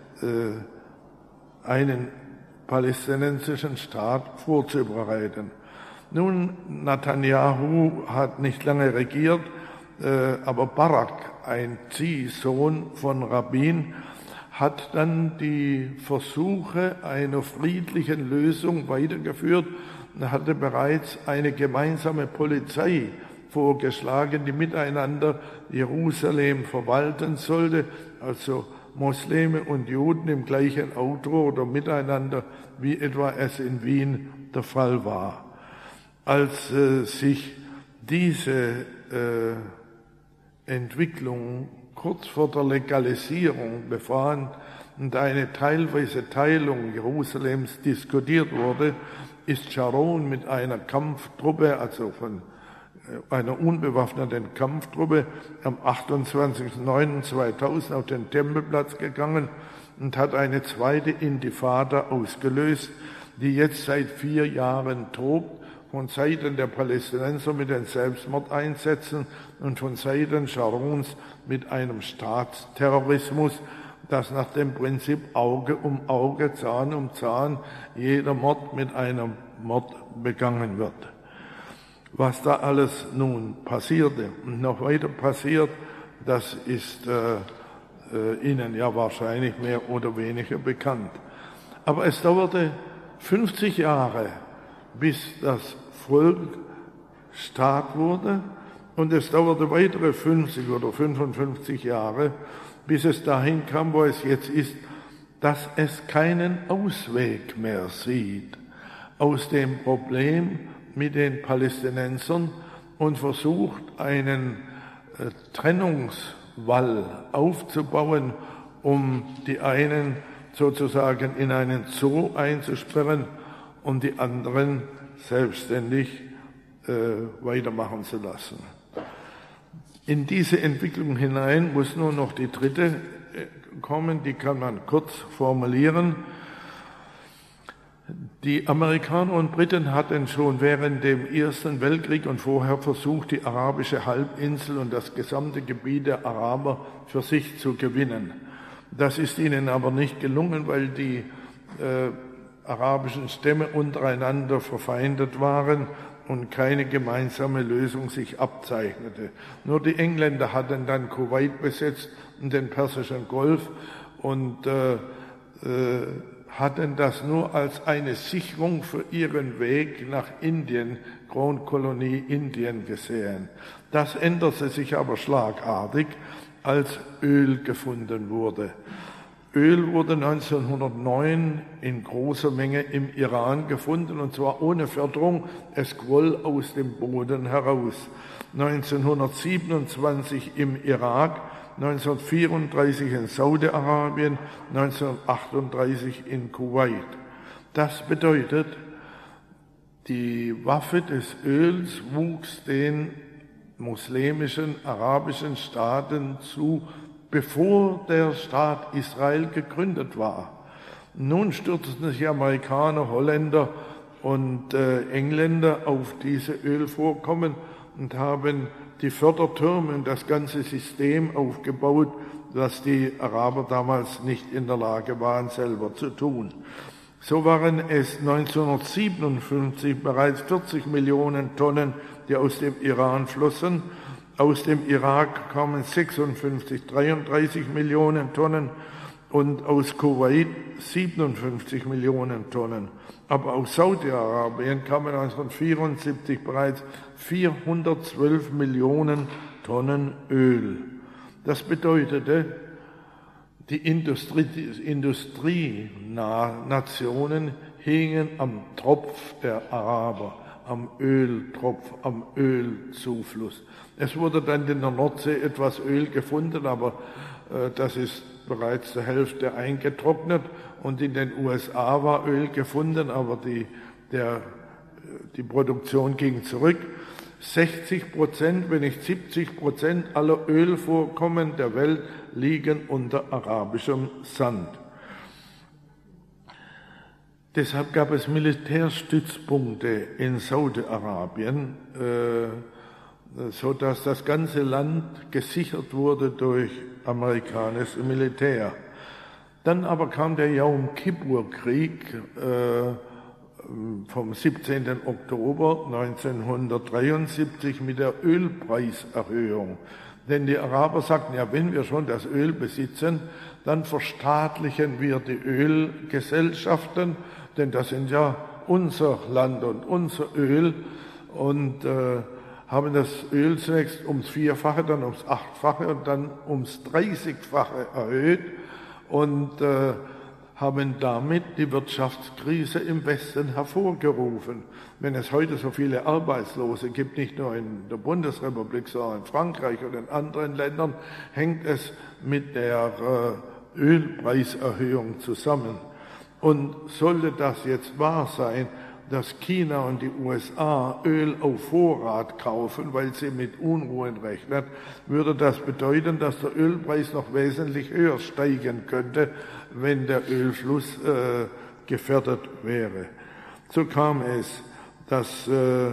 äh, einen palästinensischen Staat vorzubereiten. Nun, Netanyahu hat nicht lange regiert, äh, aber Barak, ein Ziehsohn von Rabin, hat dann die Versuche einer friedlichen Lösung weitergeführt und hatte bereits eine gemeinsame Polizei vorgeschlagen, die miteinander Jerusalem verwalten sollte, also Muslime und Juden im gleichen Auto oder miteinander, wie etwa es in Wien der Fall war. Als äh, sich diese äh, Entwicklung kurz vor der Legalisierung befand und eine teilweise Teilung Jerusalems diskutiert wurde, ist Sharon mit einer Kampftruppe, also von einer unbewaffneten Kampftruppe, am achtundzwanzigsten neunten zweitausend auf den Tempelplatz gegangen und hat eine zweite Intifada ausgelöst, die jetzt seit vier Jahren tobt, von Seiten der Palästinenser mit den Selbstmordeinsätzen und von Seiten Sharons mit einem Staatsterrorismus, das nach dem Prinzip Auge um Auge, Zahn um Zahn, jeder Mord mit einem Mord begangen wird. Was da alles nun passierte und noch weiter passiert, das ist äh, äh, Ihnen ja wahrscheinlich mehr oder weniger bekannt. Aber es dauerte fünfzig Jahre, bis das Volk Staat wurde, und es dauerte weitere fünfzig oder fünfundfünfzig Jahre, bis es dahin kam, wo es jetzt ist, dass es keinen Ausweg mehr sieht aus dem Problem mit den Palästinensern und versucht, einen äh, Trennungswall aufzubauen, um die einen sozusagen in einen Zoo einzusperren und die anderen selbstständig äh, weitermachen zu lassen. In diese Entwicklung hinein muss nun noch die dritte äh, kommen, die kann man kurz formulieren. Die Amerikaner und Briten hatten schon während dem Ersten Weltkrieg und vorher versucht, die arabische Halbinsel und das gesamte Gebiet der Araber für sich zu gewinnen. Das ist ihnen aber nicht gelungen, weil die äh, arabischen Stämme untereinander verfeindet waren und keine gemeinsame Lösung sich abzeichnete. Nur die Engländer hatten dann Kuwait besetzt in den Persischen Golf und äh, äh, hatten das nur als eine Sicherung für ihren Weg nach Indien, Kronkolonie Indien gesehen. Das änderte sich aber schlagartig, als Öl gefunden wurde. Öl wurde neunzehnhundertneun in großer Menge im Iran gefunden, und zwar ohne Förderung. Es quoll aus dem Boden heraus. neunzehnhundertsiebenundzwanzig im Irak, neunzehnhundertvierunddreißig in Saudi-Arabien, neunzehnhundertachtunddreißig in Kuwait. Das bedeutet, die Waffe des Öls wuchs den muslimischen, arabischen Staaten zu, bevor der Staat Israel gegründet war. Nun stürzten sich Amerikaner, Holländer und äh, Engländer auf diese Ölvorkommen und haben die Fördertürme und das ganze System aufgebaut, was die Araber damals nicht in der Lage waren, selber zu tun. So waren es neunzehnhundertsiebenundfünfzig bereits vierzig Millionen Tonnen, die aus dem Iran flossen. Aus dem Irak kamen sechsundfünfzig, dreiunddreißig Millionen Tonnen und aus Kuwait siebenundfünfzig Millionen Tonnen. Aber aus Saudi-Arabien kamen neunzehnhundertvierundsiebzig bereits vierhundertzwölf Millionen Tonnen Öl. Das bedeutete, die Industrie, die Industrienationen hingen am Tropf der Araber, am Öltropf, am Ölzufluss. Es wurde dann in der Nordsee etwas Öl gefunden, aber äh, das ist bereits zur Hälfte eingetrocknet. Und in den U S A war Öl gefunden, aber die, der, die Produktion ging zurück. sechzig Prozent, wenn nicht siebzig Prozent aller Ölvorkommen der Welt liegen unter arabischem Sand. Deshalb gab es Militärstützpunkte in Saudi-Arabien, äh, so dass das ganze Land gesichert wurde durch amerikanisches Militär. Dann aber kam der Jom Kippur-Krieg äh, vom siebzehnten Oktober neunzehnhundertdreiundsiebzig mit der Ölpreiserhöhung. Denn die Araber sagten, ja, wenn wir schon das Öl besitzen, dann verstaatlichen wir die Ölgesellschaften, denn das sind ja unser Land und unser Öl, und äh, haben das Öl zunächst ums Vierfache, dann ums Achtfache und dann ums Dreißigfache erhöht und äh, haben damit die Wirtschaftskrise im Westen hervorgerufen. Wenn es heute so viele Arbeitslose gibt, nicht nur in der Bundesrepublik, sondern in Frankreich und in anderen Ländern, hängt es mit der äh, Ölpreiserhöhung zusammen. Und sollte das jetzt wahr sein, dass China und die U S A Öl auf Vorrat kaufen, weil sie mit Unruhen rechnen, würde das bedeuten, dass der Ölpreis noch wesentlich höher steigen könnte, wenn der Ölfluss äh, gefährdet wäre. So kam es, dass äh,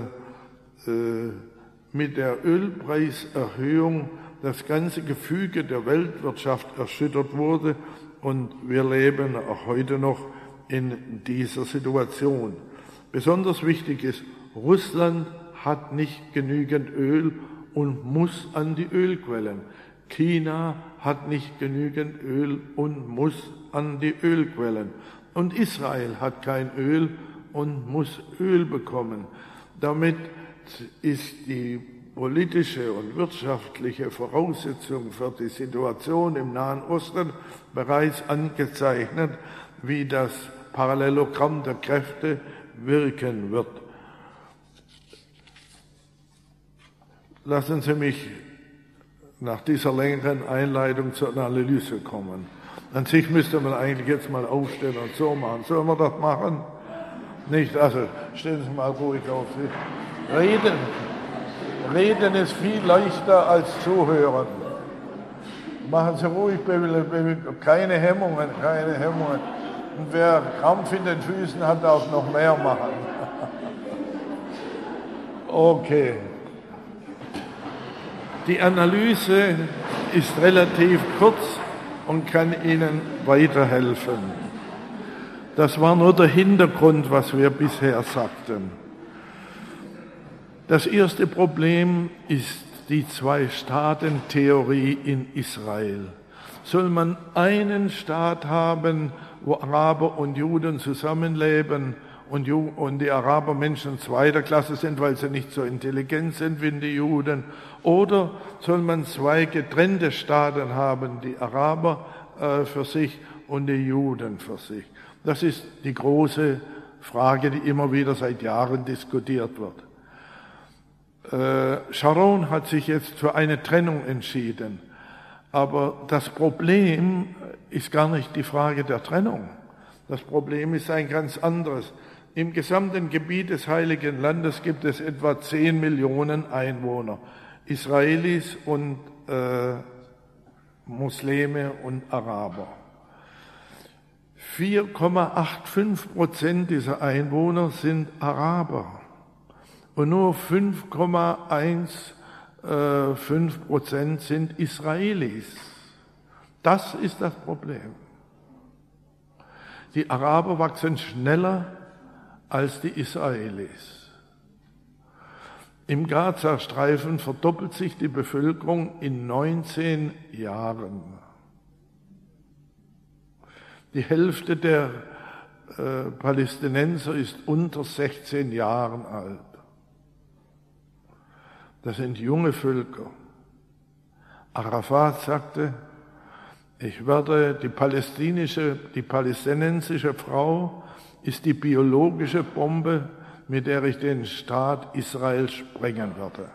äh, mit der Ölpreiserhöhung das ganze Gefüge der Weltwirtschaft erschüttert wurde, und wir leben auch heute noch in dieser Situation. Besonders wichtig ist, Russland hat nicht genügend Öl und muss an die Ölquellen. China hat nicht genügend Öl und muss an die Ölquellen. Und Israel hat kein Öl und muss Öl bekommen. Damit ist die politische und wirtschaftliche Voraussetzung für die Situation im Nahen Osten bereits angezeichnet, wie das Parallelogramm der Kräfte wirken wird. Lassen Sie mich nach dieser längeren Einleitung zur Analyse kommen. An sich müsste man eigentlich jetzt mal aufstehen und so machen. Sollen wir das machen? Nicht? Also stellen Sie mal ruhig auf. Reden, Reden ist viel leichter als Zuhören. Machen Sie ruhig, keine Hemmungen, keine Hemmungen. Und wer Krampf in den Füßen hat, darf noch mehr machen. Okay. Die Analyse ist relativ kurz und kann Ihnen weiterhelfen. Das war nur der Hintergrund, was wir bisher sagten. Das erste Problem ist die Zwei-Staaten-Theorie in Israel. Soll man einen Staat haben, wo Araber und Juden zusammenleben und, Ju und die Araber Menschen zweiter Klasse sind, weil sie nicht so intelligent sind wie die Juden? Oder soll man zwei getrennte Staaten haben, die Araber äh, für sich und die Juden für sich? Das ist die große Frage, die immer wieder seit Jahren diskutiert wird. Äh, Sharon hat sich jetzt für eine Trennung entschieden. Aber das Problem ist gar nicht die Frage der Trennung. Das Problem ist ein ganz anderes. Im gesamten Gebiet des Heiligen Landes gibt es etwa zehn Millionen Einwohner, Israelis und äh, Muslime und Araber. vier Komma fünfundachtzig Prozent dieser Einwohner sind Araber und nur fünf Komma fünfzehn Prozent sind Israelis. Das ist das Problem. Die Araber wachsen schneller als die Israelis. Im Gazastreifen verdoppelt sich die Bevölkerung in neunzehn Jahren. Die Hälfte der äh, Palästinenser ist unter sechzehn Jahren alt. Das sind junge Völker. Arafat sagte, ich werde die palästinische, die palästinensische Frau ist die biologische Bombe, mit der ich den Staat Israel sprengen werde.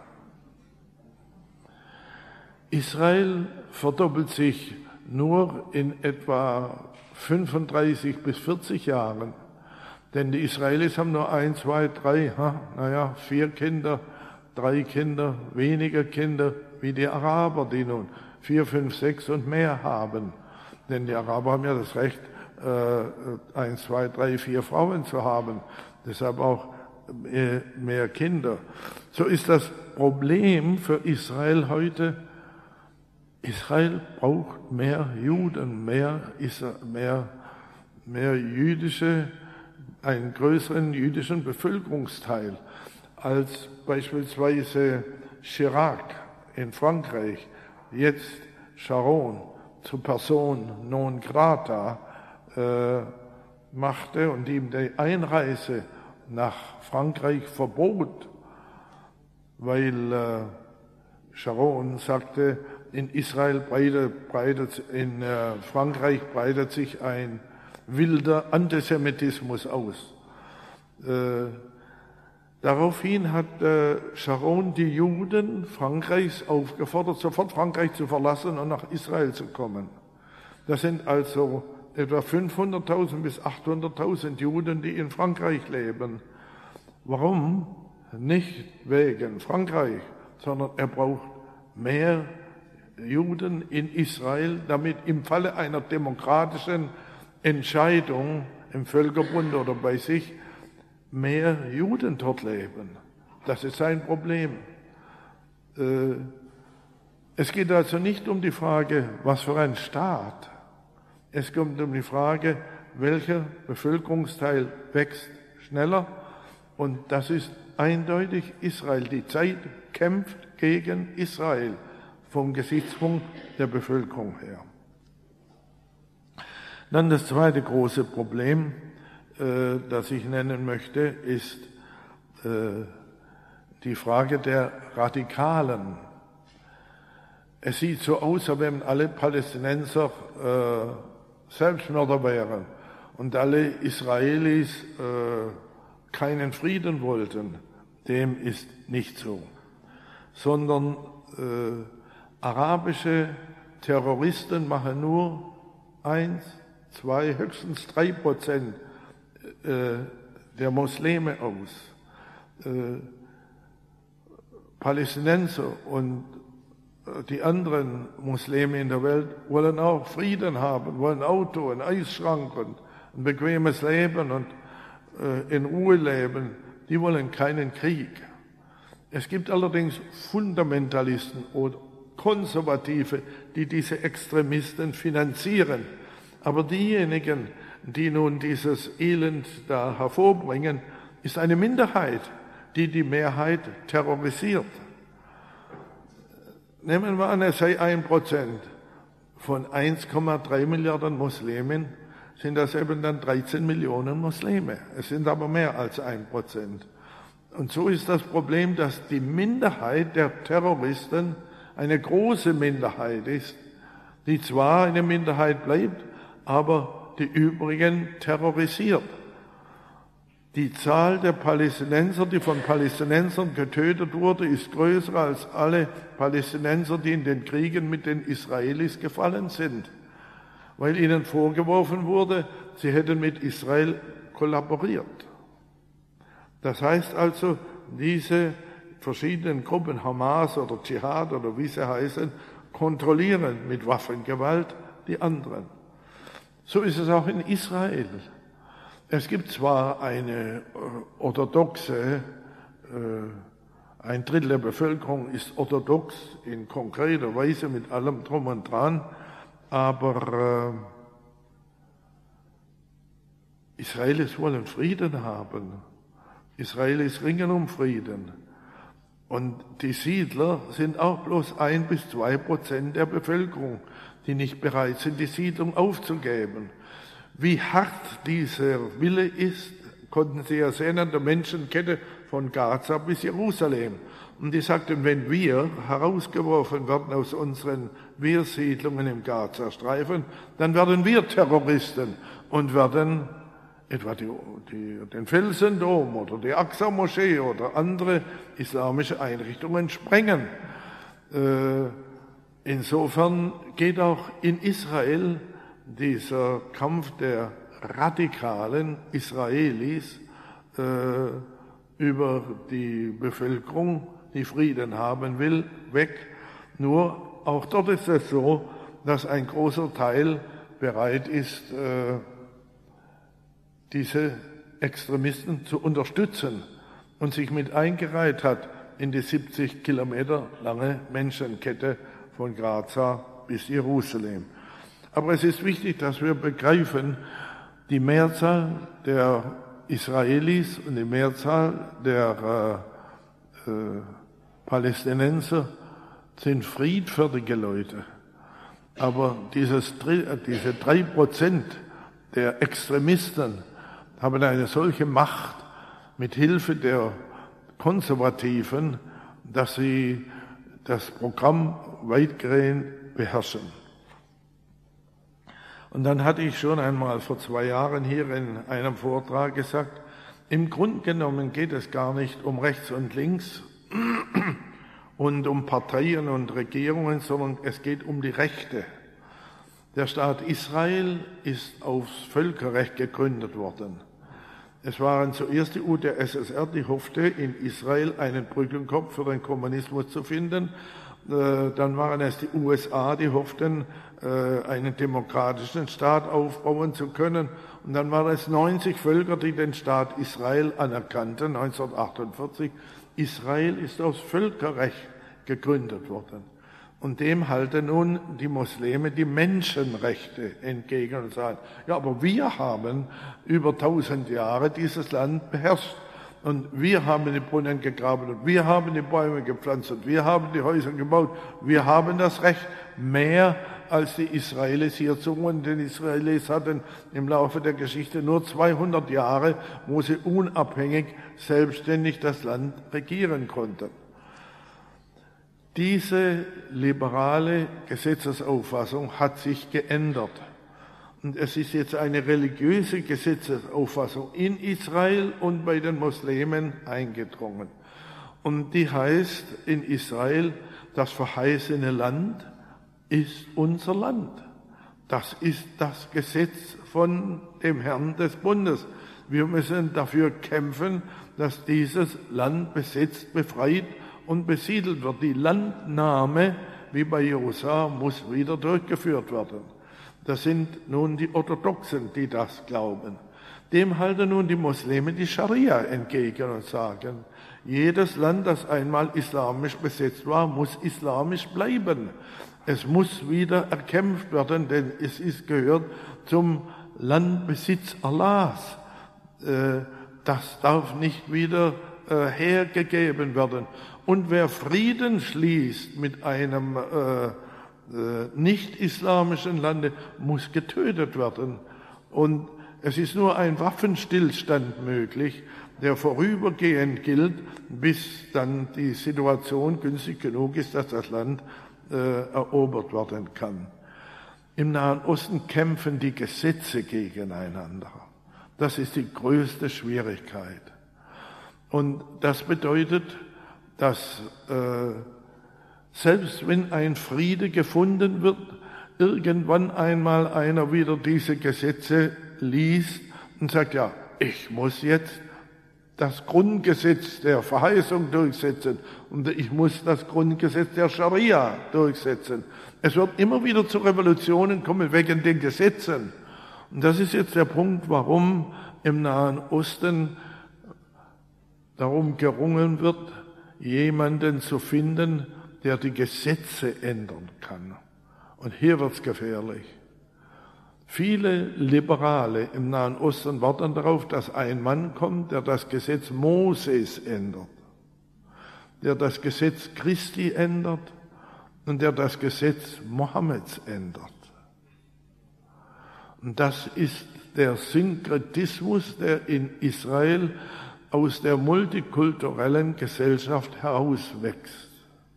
Israel verdoppelt sich nur in etwa fünfunddreißig bis vierzig Jahren, denn die Israelis haben nur ein, zwei, drei, ha, naja, vier Kinder, drei Kinder, weniger Kinder wie die Araber, die nun vier, fünf, sechs und mehr haben. Denn die Araber haben ja das Recht, äh, ein, zwei, drei, vier Frauen zu haben, deshalb auch äh, mehr Kinder. So ist das Problem für Israel heute, Israel braucht mehr Juden, mehr, mehr, mehr jüdische, einen größeren jüdischen Bevölkerungsteil als beispielsweise Chirac in Frankreich, jetzt Sharon zur Person non grata äh, machte und ihm die Einreise nach Frankreich verbot, weil äh, Sharon sagte, in Israel breitet, breitet in äh, Frankreich breitet sich ein wilder Antisemitismus aus. Äh, daraufhin hat äh, Sharon die Juden Frankreichs aufgefordert, sofort Frankreich zu verlassen und nach Israel zu kommen. Das sind also etwa fünfhunderttausend bis achthunderttausend Juden, die in Frankreich leben. Warum? Nicht wegen Frankreich, sondern er braucht mehr Juden in Israel, damit im Falle einer demokratischen Entscheidung im Völkerbund oder bei sich mehr Juden dort leben. Das ist sein Problem. Es geht also nicht um die Frage, was für ein Staat. Es geht um die Frage, welcher Bevölkerungsteil wächst schneller. Und das ist eindeutig Israel. Die Zeit kämpft gegen Israel vom Gesichtspunkt der Bevölkerung her. Dann das zweite große Problem, äh, das ich nennen möchte, ist äh, die Frage der Radikalen. Es sieht so aus, als wenn alle Palästinenser äh, Selbstmörder wären und alle Israelis äh, keinen Frieden wollten. Dem ist nicht so, sondern äh, arabische Terroristen machen nur eins, zwei, höchstens drei Prozent äh, der Muslime aus. Äh, Palästinenser und die anderen Muslime in der Welt wollen auch Frieden haben, wollen ein Auto, einen Eisschrank und ein bequemes Leben und äh, in Ruhe leben. Die wollen keinen Krieg. Es gibt allerdings Fundamentalisten oder Konservative, die diese Extremisten finanzieren. Aber diejenigen, die nun dieses Elend da hervorbringen, ist eine Minderheit, die die Mehrheit terrorisiert. Nehmen wir an, es sei ein Prozent. von eins Komma drei Milliarden Muslimen sind das eben dann dreizehn Millionen Muslime. Es sind aber mehr als ein Prozent. Und so ist das Problem, dass die Minderheit der Terroristen eine große Minderheit ist, die zwar eine Minderheit bleibt, aber die übrigen terrorisiert. Die Zahl der Palästinenser, die von Palästinensern getötet wurde, ist größer als alle Palästinenser, die in den Kriegen mit den Israelis gefallen sind, weil ihnen vorgeworfen wurde, sie hätten mit Israel kollaboriert. Das heißt also, diese verschiedenen Gruppen, Hamas oder Dschihad oder wie sie heißen, kontrollieren mit Waffengewalt die anderen. So ist es auch in Israel. Es gibt zwar eine orthodoxe, ein Drittel der Bevölkerung ist orthodox in konkreter Weise mit allem drum und dran, aber Israelis wollen Frieden haben. Israelis ringen um Frieden. Und die Siedler sind auch bloß ein bis zwei Prozent der Bevölkerung, die nicht bereit sind, die Siedlung aufzugeben. Wie hart dieser Wille ist, konnten Sie ja sehen an der Menschenkette von Gaza bis Jerusalem. Und die sagten, wenn wir herausgeworfen werden aus unseren Wehrsiedlungen im Gazastreifen, dann werden wir Terroristen und werden etwa die, die, den Felsendom oder die Aqsa-Moschee oder andere islamische Einrichtungen sprengen. Äh, insofern geht auch in Israel dieser Kampf der radikalen Israelis äh, über die Bevölkerung, die Frieden haben will, weg. Nur auch dort ist es so, dass ein großer Teil bereit ist, äh, diese Extremisten zu unterstützen und sich mit eingereiht hat in die siebzig Kilometer lange Menschenkette von Gaza bis Jerusalem. Aber es ist wichtig, dass wir begreifen, die Mehrzahl der Israelis und die Mehrzahl der äh, äh, Palästinenser sind friedfertige Leute. Aber dieses, diese drei Prozent der Extremisten haben eine solche Macht mit Hilfe der Konservativen, dass sie das Programm weitgehend beherrschen. Und dann hatte ich schon einmal vor zwei Jahren hier in einem Vortrag gesagt, im Grunde genommen geht es gar nicht um rechts und links und um Parteien und Regierungen, sondern es geht um die Rechte. Der Staat Israel ist aufs Völkerrecht gegründet worden. Es waren zuerst die U d S S R, die hoffte, in Israel einen Brückenkopf für den Kommunismus zu finden. Dann waren es die U S A, die hofften, einen demokratischen Staat aufbauen zu können. Und dann waren es neunzig Völker, die den Staat Israel anerkannten, neunzehnhundertachtundvierzig. Israel ist aus Völkerrecht gegründet worden. Und dem halten nun die Muslime die Menschenrechte entgegen und sagen, ja, aber wir haben über tausend Jahre dieses Land beherrscht. Und wir haben die Brunnen gegraben und wir haben die Bäume gepflanzt und wir haben die Häuser gebaut. Wir haben das Recht, mehr als die Israelis hier zu tun. Denn die Israelis hatten im Laufe der Geschichte nur zweihundert Jahre, wo sie unabhängig, selbstständig das Land regieren konnten. Diese liberale Gesetzesauffassung hat sich geändert. Und es ist jetzt eine religiöse Gesetzesauffassung in Israel und bei den Muslimen eingedrungen. Und die heißt in Israel, das verheißene Land ist unser Land. Das ist das Gesetz von dem Herrn des Bundes. Wir müssen dafür kämpfen, dass dieses Land besetzt, befreit und besiedelt wird. Die Landnahme, wie bei Jerusalem, muss wieder durchgeführt werden. Das sind nun die Orthodoxen, die das glauben. Dem halten nun die Muslime die Scharia entgegen und sagen, jedes Land, das einmal islamisch besetzt war, muss islamisch bleiben. Es muss wieder erkämpft werden, denn es ist gehört zum Landbesitz Allahs. Das darf nicht wieder hergegeben werden. Und wer Frieden schließt mit einem nicht-islamischen Lande muss getötet werden. Und es ist nur ein Waffenstillstand möglich, der vorübergehend gilt, bis dann die Situation günstig genug ist, dass das Land äh, erobert werden kann. Im Nahen Osten kämpfen die Gesetze gegeneinander. Das ist die größte Schwierigkeit. Und das bedeutet, dass äh, selbst wenn ein Friede gefunden wird, irgendwann einmal einer wieder diese Gesetze liest und sagt, ja, ich muss jetzt das Grundgesetz der Verheißung durchsetzen und ich muss das Grundgesetz der Scharia durchsetzen. Es wird immer wieder zu Revolutionen kommen wegen den Gesetzen. Und das ist jetzt der Punkt, warum im Nahen Osten darum gerungen wird, jemanden zu finden, der die Gesetze ändern kann. Und hier wird's gefährlich. Viele Liberale im Nahen Osten warten darauf, dass ein Mann kommt, der das Gesetz Moses ändert, der das Gesetz Christi ändert und der das Gesetz Mohammeds ändert. Und das ist der Synkretismus, der in Israel aus der multikulturellen Gesellschaft herauswächst.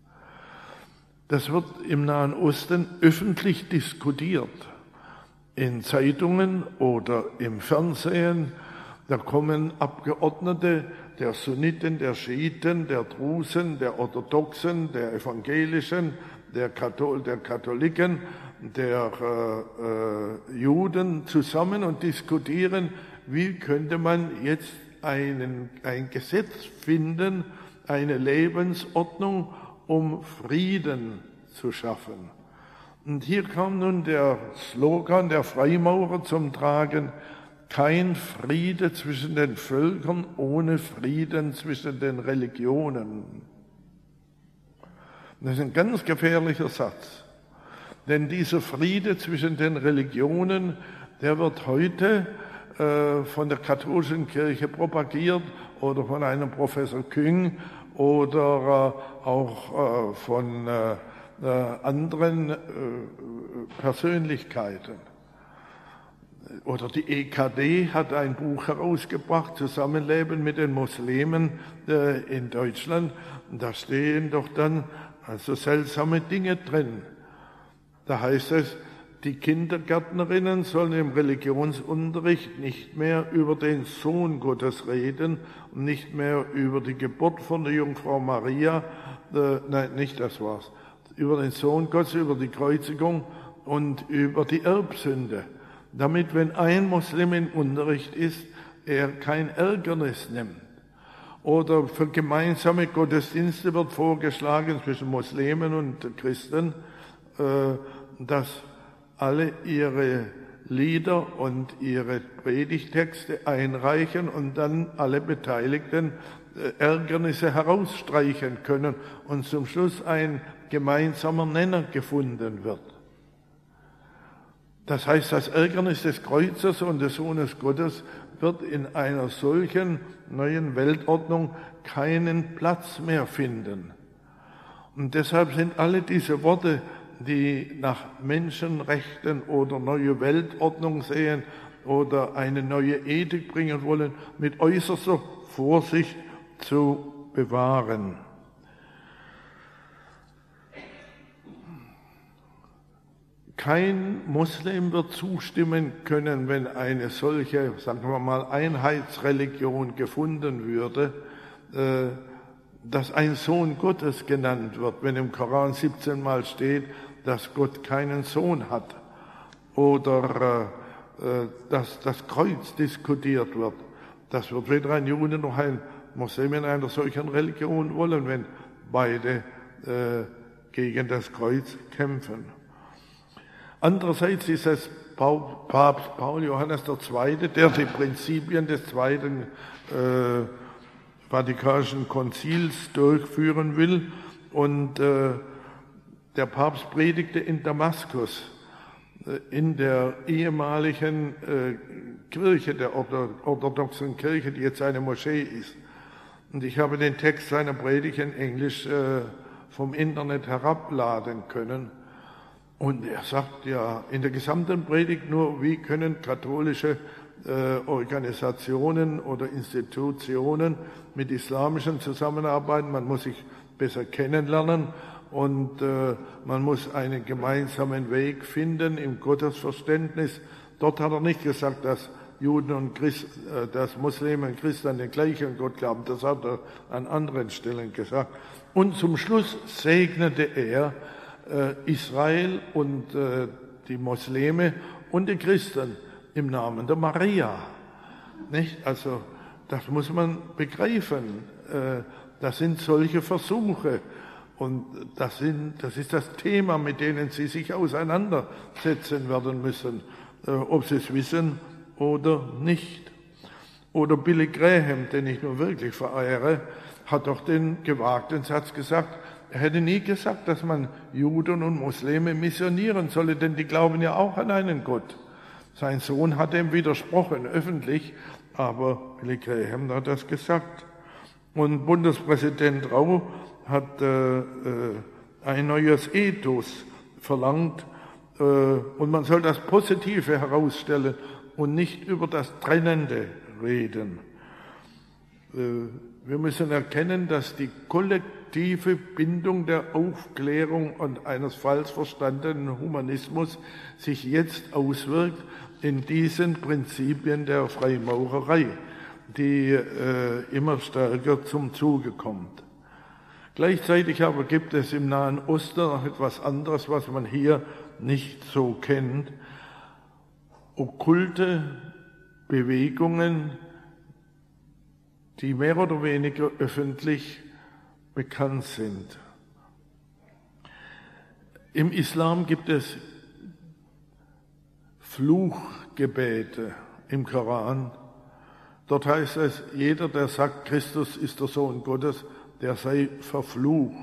Das wird im Nahen Osten öffentlich diskutiert. In Zeitungen oder im Fernsehen, da kommen Abgeordnete der Sunniten, der Schiiten, der Drusen, der Orthodoxen, der Evangelischen, der, Kathol- der Katholiken, der äh, äh, Juden zusammen und diskutieren, wie könnte man jetzt einen, ein Gesetz finden, eine Lebensordnung, um Frieden zu schaffen. Und hier kam nun der Slogan der Freimaurer zum Tragen: Kein Friede zwischen den Völkern ohne Frieden zwischen den Religionen. Das ist ein ganz gefährlicher Satz. Denn dieser Friede zwischen den Religionen, der wird heute äh, von der katholischen Kirche propagiert oder von einem Professor Küng oder äh, auch äh, von äh, äh, anderen äh, Persönlichkeiten. Oder die E K D hat ein Buch herausgebracht, Zusammenleben mit den Muslimen äh, in Deutschland. Und da stehen doch dann also seltsame Dinge drin. Da heißt es, die Kindergärtnerinnen sollen im Religionsunterricht nicht mehr über den Sohn Gottes reden und nicht mehr über die Geburt von der Jungfrau Maria, äh, nein, nicht das war's, über den Sohn Gottes, über die Kreuzigung und über die Erbsünde. Damit, wenn ein Muslim im Unterricht ist, er kein Ärgernis nimmt. Oder für gemeinsame Gottesdienste wird vorgeschlagen zwischen Muslimen und Christen, äh, dass alle ihre Lieder und ihre Predigtexte einreichen und dann alle Beteiligten Ärgernisse herausstreichen können und zum Schluss ein gemeinsamer Nenner gefunden wird. Das heißt, das Ärgernis des Kreuzes und des Sohnes Gottes wird in einer solchen neuen Weltordnung keinen Platz mehr finden. Und deshalb sind alle diese Worte, die nach Menschenrechten oder neue Weltordnung sehen oder eine neue Ethik bringen wollen, mit äußerster Vorsicht zu bewahren. Kein Muslim wird zustimmen können, wenn eine solche, sagen wir mal, Einheitsreligion gefunden würde, dass ein Sohn Gottes genannt wird, wenn im Koran siebzehn Mal steht, dass Gott keinen Sohn hat, oder äh, dass das Kreuz diskutiert wird. Das wird weder ein Jude noch ein Muslim in einer solchen Religion wollen, wenn beide äh, gegen das Kreuz kämpfen. Andererseits ist es Papst Paul Johannes der Zweite, der die Prinzipien des Zweiten äh, Vatikanischen Konzils durchführen will, und äh, der Papst predigte in Damaskus, in der ehemaligen äh, Kirche, der orthodoxen Kirche, die jetzt eine Moschee ist. Und ich habe den Text seiner Predigt in Englisch äh, vom Internet herabladen können. Und er sagt ja in der gesamten Predigt nur, wie können katholische äh, Organisationen oder Institutionen mit islamischen zusammenarbeiten. Man muss sich besser kennenlernen und äh, man muss einen gemeinsamen Weg finden im Gottesverständnis. Dort hat er nicht gesagt, dass Juden und Christ, äh, dass Muslime und Christen an den gleichen Gott glauben. Das hat er an anderen Stellen gesagt. Und zum Schluss segnete er äh, Israel und äh, die Muslime und die Christen im Namen der Maria. Nicht? Also das muss man begreifen. Äh, das sind solche Versuche. Und das, sind, das ist das Thema, mit denen Sie sich auseinandersetzen werden müssen, äh, ob Sie es wissen oder nicht. Oder Billy Graham, den ich nur wirklich verehre, hat doch den gewagten Satz gesagt, er hätte nie gesagt, dass man Juden und Muslime missionieren solle, denn die glauben ja auch an einen Gott. Sein Sohn hat ihm widersprochen, öffentlich, aber Billy Graham hat das gesagt. Und Bundespräsident Rau hat äh, äh, ein neues Ethos verlangt, äh, und man soll das Positive herausstellen und nicht über das Trennende reden. Äh, wir müssen erkennen, dass die kollektive Bindung der Aufklärung und eines falsch verstandenen Humanismus sich jetzt auswirkt in diesen Prinzipien der Freimaurerei, die äh, immer stärker zum Zuge kommt. Gleichzeitig aber gibt es im Nahen Osten noch etwas anderes, was man hier nicht so kennt. Okkulte Bewegungen, die mehr oder weniger öffentlich bekannt sind. Im Islam gibt es Fluchgebete im Koran. Dort heißt es, jeder, der sagt, Christus ist der Sohn Gottes, der sei verflucht.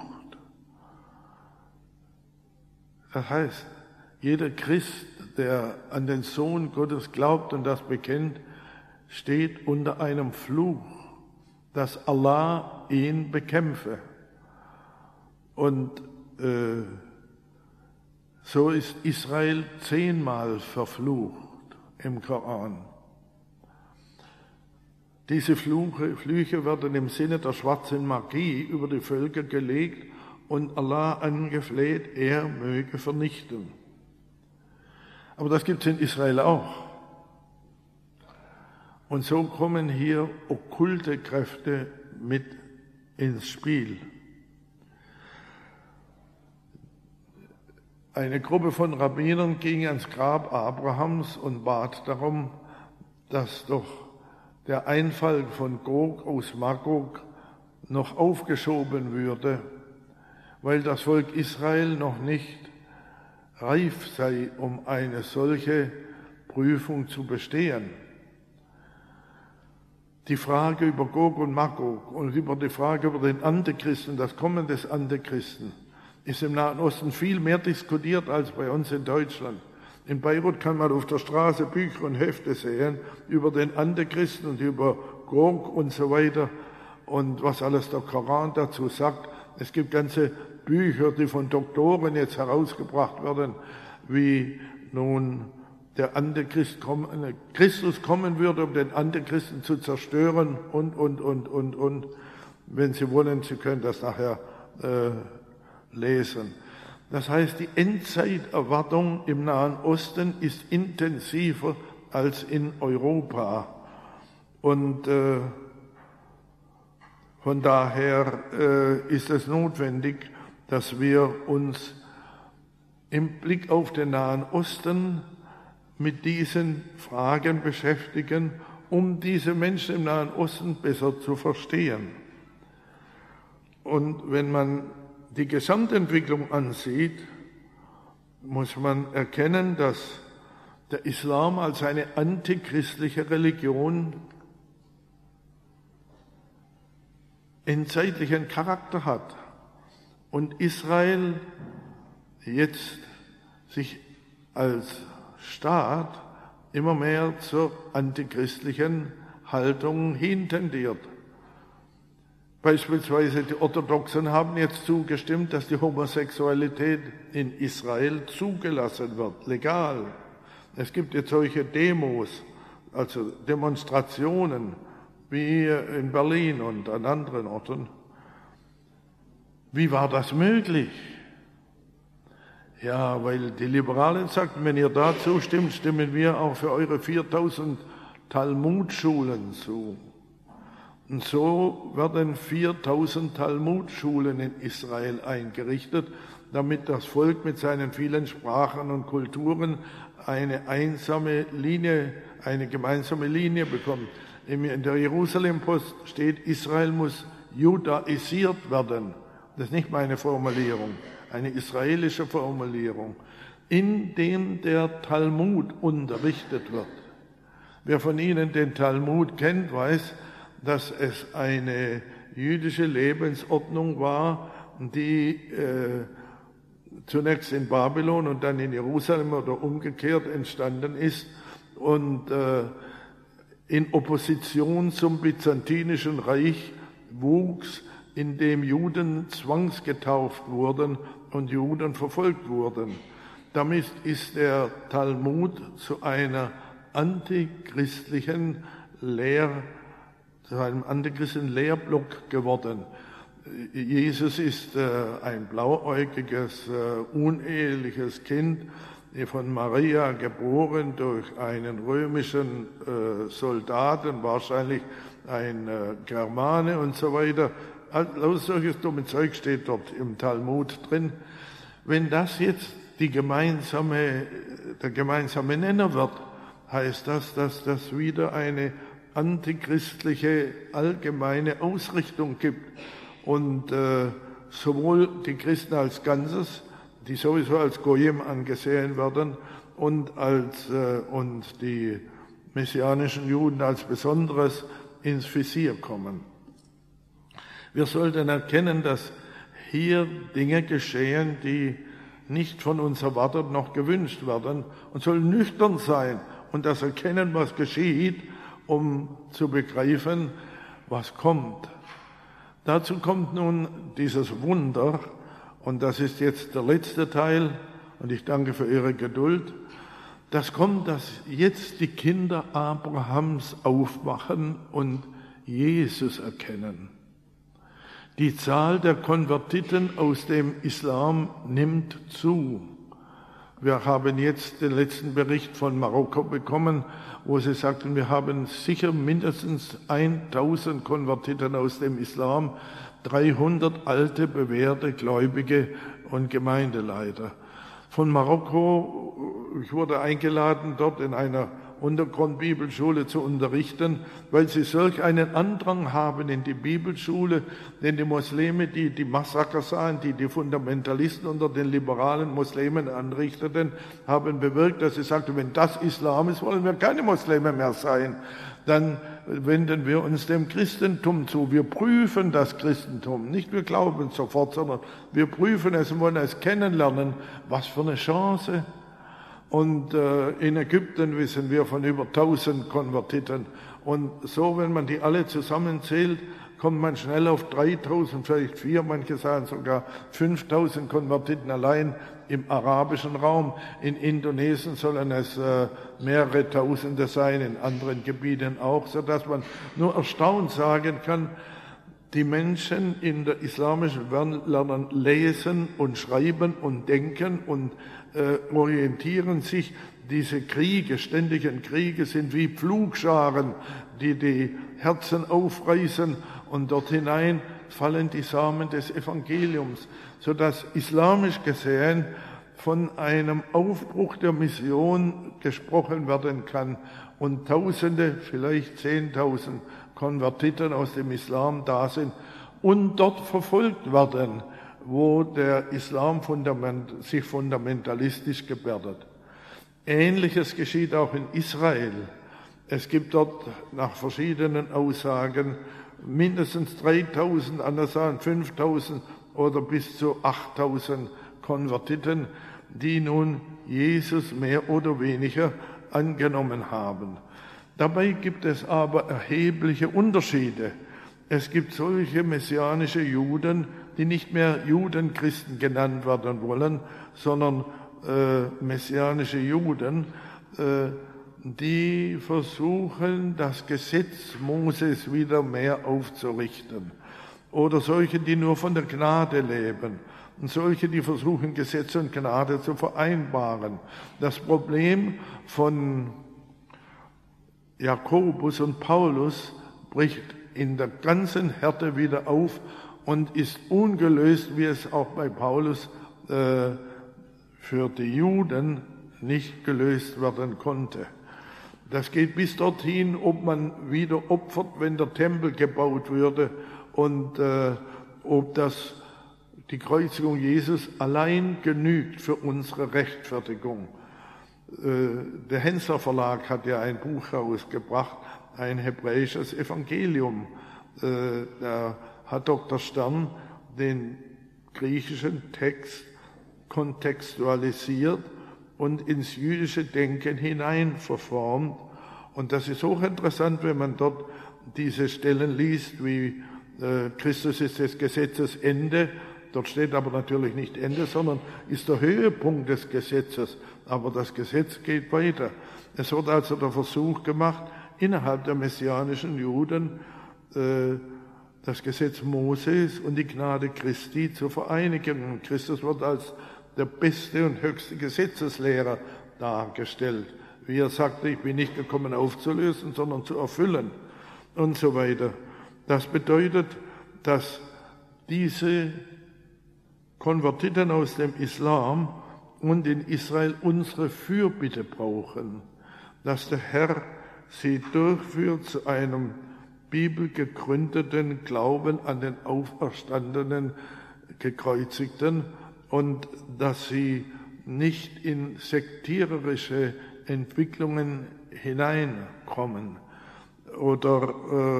Das heißt, jeder Christ, der an den Sohn Gottes glaubt und das bekennt, steht unter einem Fluch, dass Allah ihn bekämpfe. Und äh, so ist Israel zehnmal verflucht im Koran. Diese Fluche, Flüche werden im Sinne der schwarzen Magie über die Völker gelegt und Allah angefleht, er möge vernichten. Aber das gibt es in Israel auch. Und so kommen hier okkulte Kräfte mit ins Spiel. Eine Gruppe von Rabbinern ging ans Grab Abrahams und bat darum, dass doch der Einfall von Gog aus Magog noch aufgeschoben würde, weil das Volk Israel noch nicht reif sei, um eine solche Prüfung zu bestehen. Die Frage über Gog und Magog und über die Frage über den Antichristen, das Kommen des Antichristen, ist im Nahen Osten viel mehr diskutiert als bei uns in Deutschland. In Beirut kann man auf der Straße Bücher und Hefte sehen über den Antichristen und über Gog und so weiter und was alles der Koran dazu sagt. Es gibt ganze Bücher, die von Doktoren jetzt herausgebracht werden, wie nun der Antichrist kommen, Christus kommen würde, um den Antichristen zu zerstören und, und, und, und, und. Wenn Sie wollen, Sie können das nachher äh, lesen. Das heißt, die Endzeiterwartung im Nahen Osten ist intensiver als in Europa. Und äh, von daher äh, ist es notwendig, dass wir uns im Blick auf den Nahen Osten mit diesen Fragen beschäftigen, um diese Menschen im Nahen Osten besser zu verstehen. Und wenn man die Gesamtentwicklung ansieht, muss man erkennen, dass der Islam als eine antichristliche Religion endzeitlichen Charakter hat und Israel jetzt sich als Staat immer mehr zur antichristlichen Haltung hin tendiert. Beispielsweise die Orthodoxen haben jetzt zugestimmt, dass die Homosexualität in Israel zugelassen wird, legal. Es gibt jetzt solche Demos, also Demonstrationen, wie in Berlin und an anderen Orten. Wie war das möglich? Ja, weil die Liberalen sagten, wenn ihr da zustimmt, stimmen wir auch für eure viertausend Talmudschulen zu. Und so werden viertausend Talmudschulen in Israel eingerichtet, damit das Volk mit seinen vielen Sprachen und Kulturen eine einsame Linie, eine gemeinsame Linie bekommt. In der Jerusalem-Post steht, Israel muss judaisiert werden. Das ist nicht meine Formulierung, eine israelische Formulierung, in dem der Talmud unterrichtet wird. Wer von Ihnen den Talmud kennt, weiß, dass es eine jüdische Lebensordnung war, die äh, zunächst in Babylon und dann in Jerusalem oder umgekehrt entstanden ist und äh, in Opposition zum Byzantinischen Reich wuchs, in dem Juden zwangsgetauft wurden und Juden verfolgt wurden. Damit ist der Talmud zu einer antichristlichen Lehr, zu einem antichristlichen Lehrblock geworden. Jesus ist äh, ein blauäugiges, äh, uneheliches Kind, von Maria geboren durch einen römischen äh, Soldaten, wahrscheinlich ein äh, Germane und so weiter. Also solches dumme Zeug steht dort im Talmud drin. Wenn das jetzt die gemeinsame, der gemeinsame Nenner wird, heißt das, dass das wieder eine antichristliche allgemeine Ausrichtung gibt. Und äh, sowohl die Christen als Ganzes, die sowieso als Goyim angesehen werden, und, als, äh, und die messianischen Juden als Besonderes ins Visier kommen. Wir sollten erkennen, dass hier Dinge geschehen, die nicht von uns erwartet noch gewünscht werden, und sollen nüchtern sein und das erkennen, was geschieht, um zu begreifen, was kommt. Dazu kommt nun dieses Wunder, und das ist jetzt der letzte Teil, und ich danke für Ihre Geduld. Das kommt, dass jetzt die Kinder Abrahams aufwachen und Jesus erkennen. Die Zahl der Konvertiten aus dem Islam nimmt zu. Wir haben jetzt den letzten Bericht von Marokko bekommen, wo sie sagten, wir haben sicher mindestens tausend Konvertiten aus dem Islam, dreihundert alte, bewährte Gläubige und Gemeindeleiter. Von Marokko, ich wurde eingeladen, dort in einer Untergrundbibelschule zu unterrichten, weil sie solch einen Andrang haben in die Bibelschule, denn die Muslime, die die Massaker sahen, die die Fundamentalisten unter den liberalen Muslimen anrichteten, haben bewirkt, dass sie sagten, wenn das Islam ist, wollen wir keine Muslime mehr sein. Dann wenden wir uns dem Christentum zu. Wir prüfen das Christentum. Nicht wir glauben sofort, sondern wir prüfen es und wollen es kennenlernen. Was für eine Chance. Und äh, in Ägypten wissen wir von über tausend Konvertiten. Und so, wenn man die alle zusammenzählt, kommt man schnell auf dreitausend, vielleicht vier, manche sagen sogar fünftausend Konvertiten allein im arabischen Raum. In Indonesien sollen es äh, mehrere Tausende sein, in anderen Gebieten auch, sodass man nur erstaunt sagen kann, die Menschen in der islamischen Welt lernen lesen und schreiben und denken und äh, orientieren sich. Diese Kriege, ständigen Kriege sind wie Pflugscharen, die die Herzen aufreißen, und dort hinein fallen die Samen des Evangeliums, sodass islamisch gesehen von einem Aufbruch der Mission gesprochen werden kann und Tausende, vielleicht Zehntausend Konvertiten aus dem Islam da sind und dort verfolgt werden, wo der Islam fundament, sich fundamentalistisch gebärdet. Ähnliches geschieht auch in Israel. Es gibt dort nach verschiedenen Aussagen mindestens dreitausend, andere sagen fünftausend oder bis zu achttausend Konvertiten, die nun Jesus mehr oder weniger angenommen haben. Dabei gibt es aber erhebliche Unterschiede. Es gibt solche messianische Juden, die nicht mehr Judenchristen genannt werden wollen, sondern äh, messianische Juden, äh, die versuchen, das Gesetz Moses wieder mehr aufzurichten. Oder solche, die nur von der Gnade leben. Und solche, die versuchen, Gesetz und Gnade zu vereinbaren. Das Problem von Jakobus und Paulus bricht in der ganzen Härte wieder auf und ist ungelöst, wie es auch bei Paulus äh, für die Juden nicht gelöst werden konnte. Das geht bis dorthin, ob man wieder opfert, wenn der Tempel gebaut würde und äh, ob das die Kreuzigung Jesus allein genügt für unsere Rechtfertigung. Äh, der Hensler Verlag hat ja ein Buch herausgebracht, ein hebräisches Evangelium. Äh, da hat Doktor Stern den griechischen Text kontextualisiert und ins jüdische Denken hinein verformt. Und das ist hochinteressant, wenn man dort diese Stellen liest, wie äh, Christus ist des Gesetzes Ende. Dort steht aber natürlich nicht Ende, sondern ist der Höhepunkt des Gesetzes. Aber das Gesetz geht weiter. Es wird also der Versuch gemacht, innerhalb der messianischen Juden äh, das Gesetz Moses und die Gnade Christi zu vereinigen. Und Christus wird als der beste und höchste Gesetzeslehrer dargestellt. Wie er sagte, ich bin nicht gekommen aufzulösen, sondern zu erfüllen und so weiter. Das bedeutet, dass diese Konvertiten aus dem Islam und in Israel unsere Fürbitte brauchen, dass der Herr sie durchführt zu einem bibelgegründeten Glauben an den auferstandenen Gekreuzigten und dass sie nicht in sektiererische Entwicklungen hineinkommen. Oder,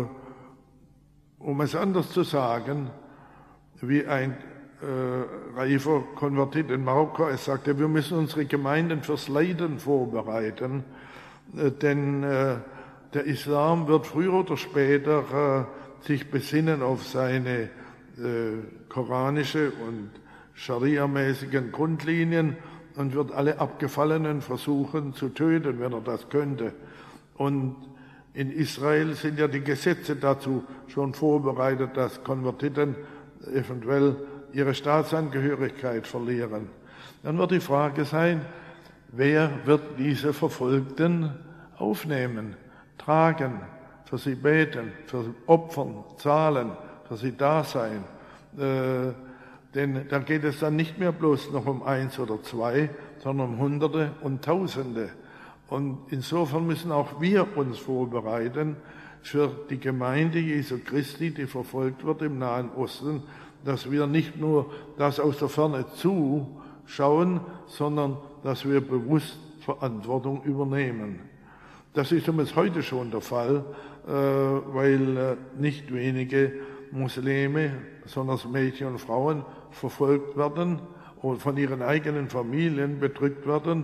äh, um es anders zu sagen, wie ein äh, reifer Konvertit in Marokko es sagte, wir müssen unsere Gemeinden fürs Leiden vorbereiten, äh, denn äh, der Islam wird früher oder später äh, sich besinnen auf seine äh, koranische und Scharia-mäßigen Grundlinien und wird alle Abgefallenen versuchen zu töten, wenn er das könnte. Und in Israel sind ja die Gesetze dazu schon vorbereitet, dass Konvertiten eventuell ihre Staatsangehörigkeit verlieren. Dann wird die Frage sein, wer wird diese Verfolgten aufnehmen, tragen, für sie beten, für sie opfern, zahlen, für sie da sein. Äh, denn da geht es dann nicht mehr bloß noch um eins oder zwei, sondern um Hunderte und Tausende. Und insofern müssen auch wir uns vorbereiten für die Gemeinde Jesu Christi, die verfolgt wird im Nahen Osten, dass wir nicht nur das aus der Ferne zuschauen, sondern dass wir bewusst Verantwortung übernehmen. Das ist übrigens heute schon der Fall, weil nicht wenige Muslime, besonders Mädchen und Frauen, verfolgt werden und von ihren eigenen Familien bedrückt werden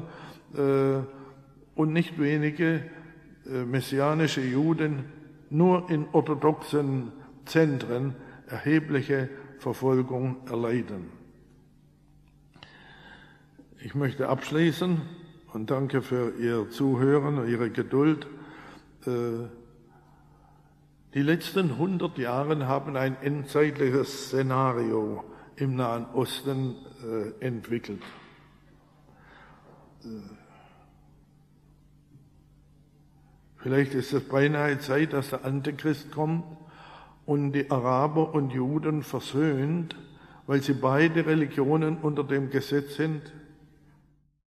und nicht wenige messianische Juden nur in orthodoxen Zentren erhebliche Verfolgung erleiden. Ich möchte abschließen und danke für Ihr Zuhören und Ihre Geduld. Die letzten hundert Jahre haben ein endzeitliches Szenario im Nahen Osten äh, entwickelt. Äh, vielleicht ist es beinahe Zeit, dass der Antichrist kommt und die Araber und Juden versöhnt, weil sie beide Religionen unter dem Gesetz sind.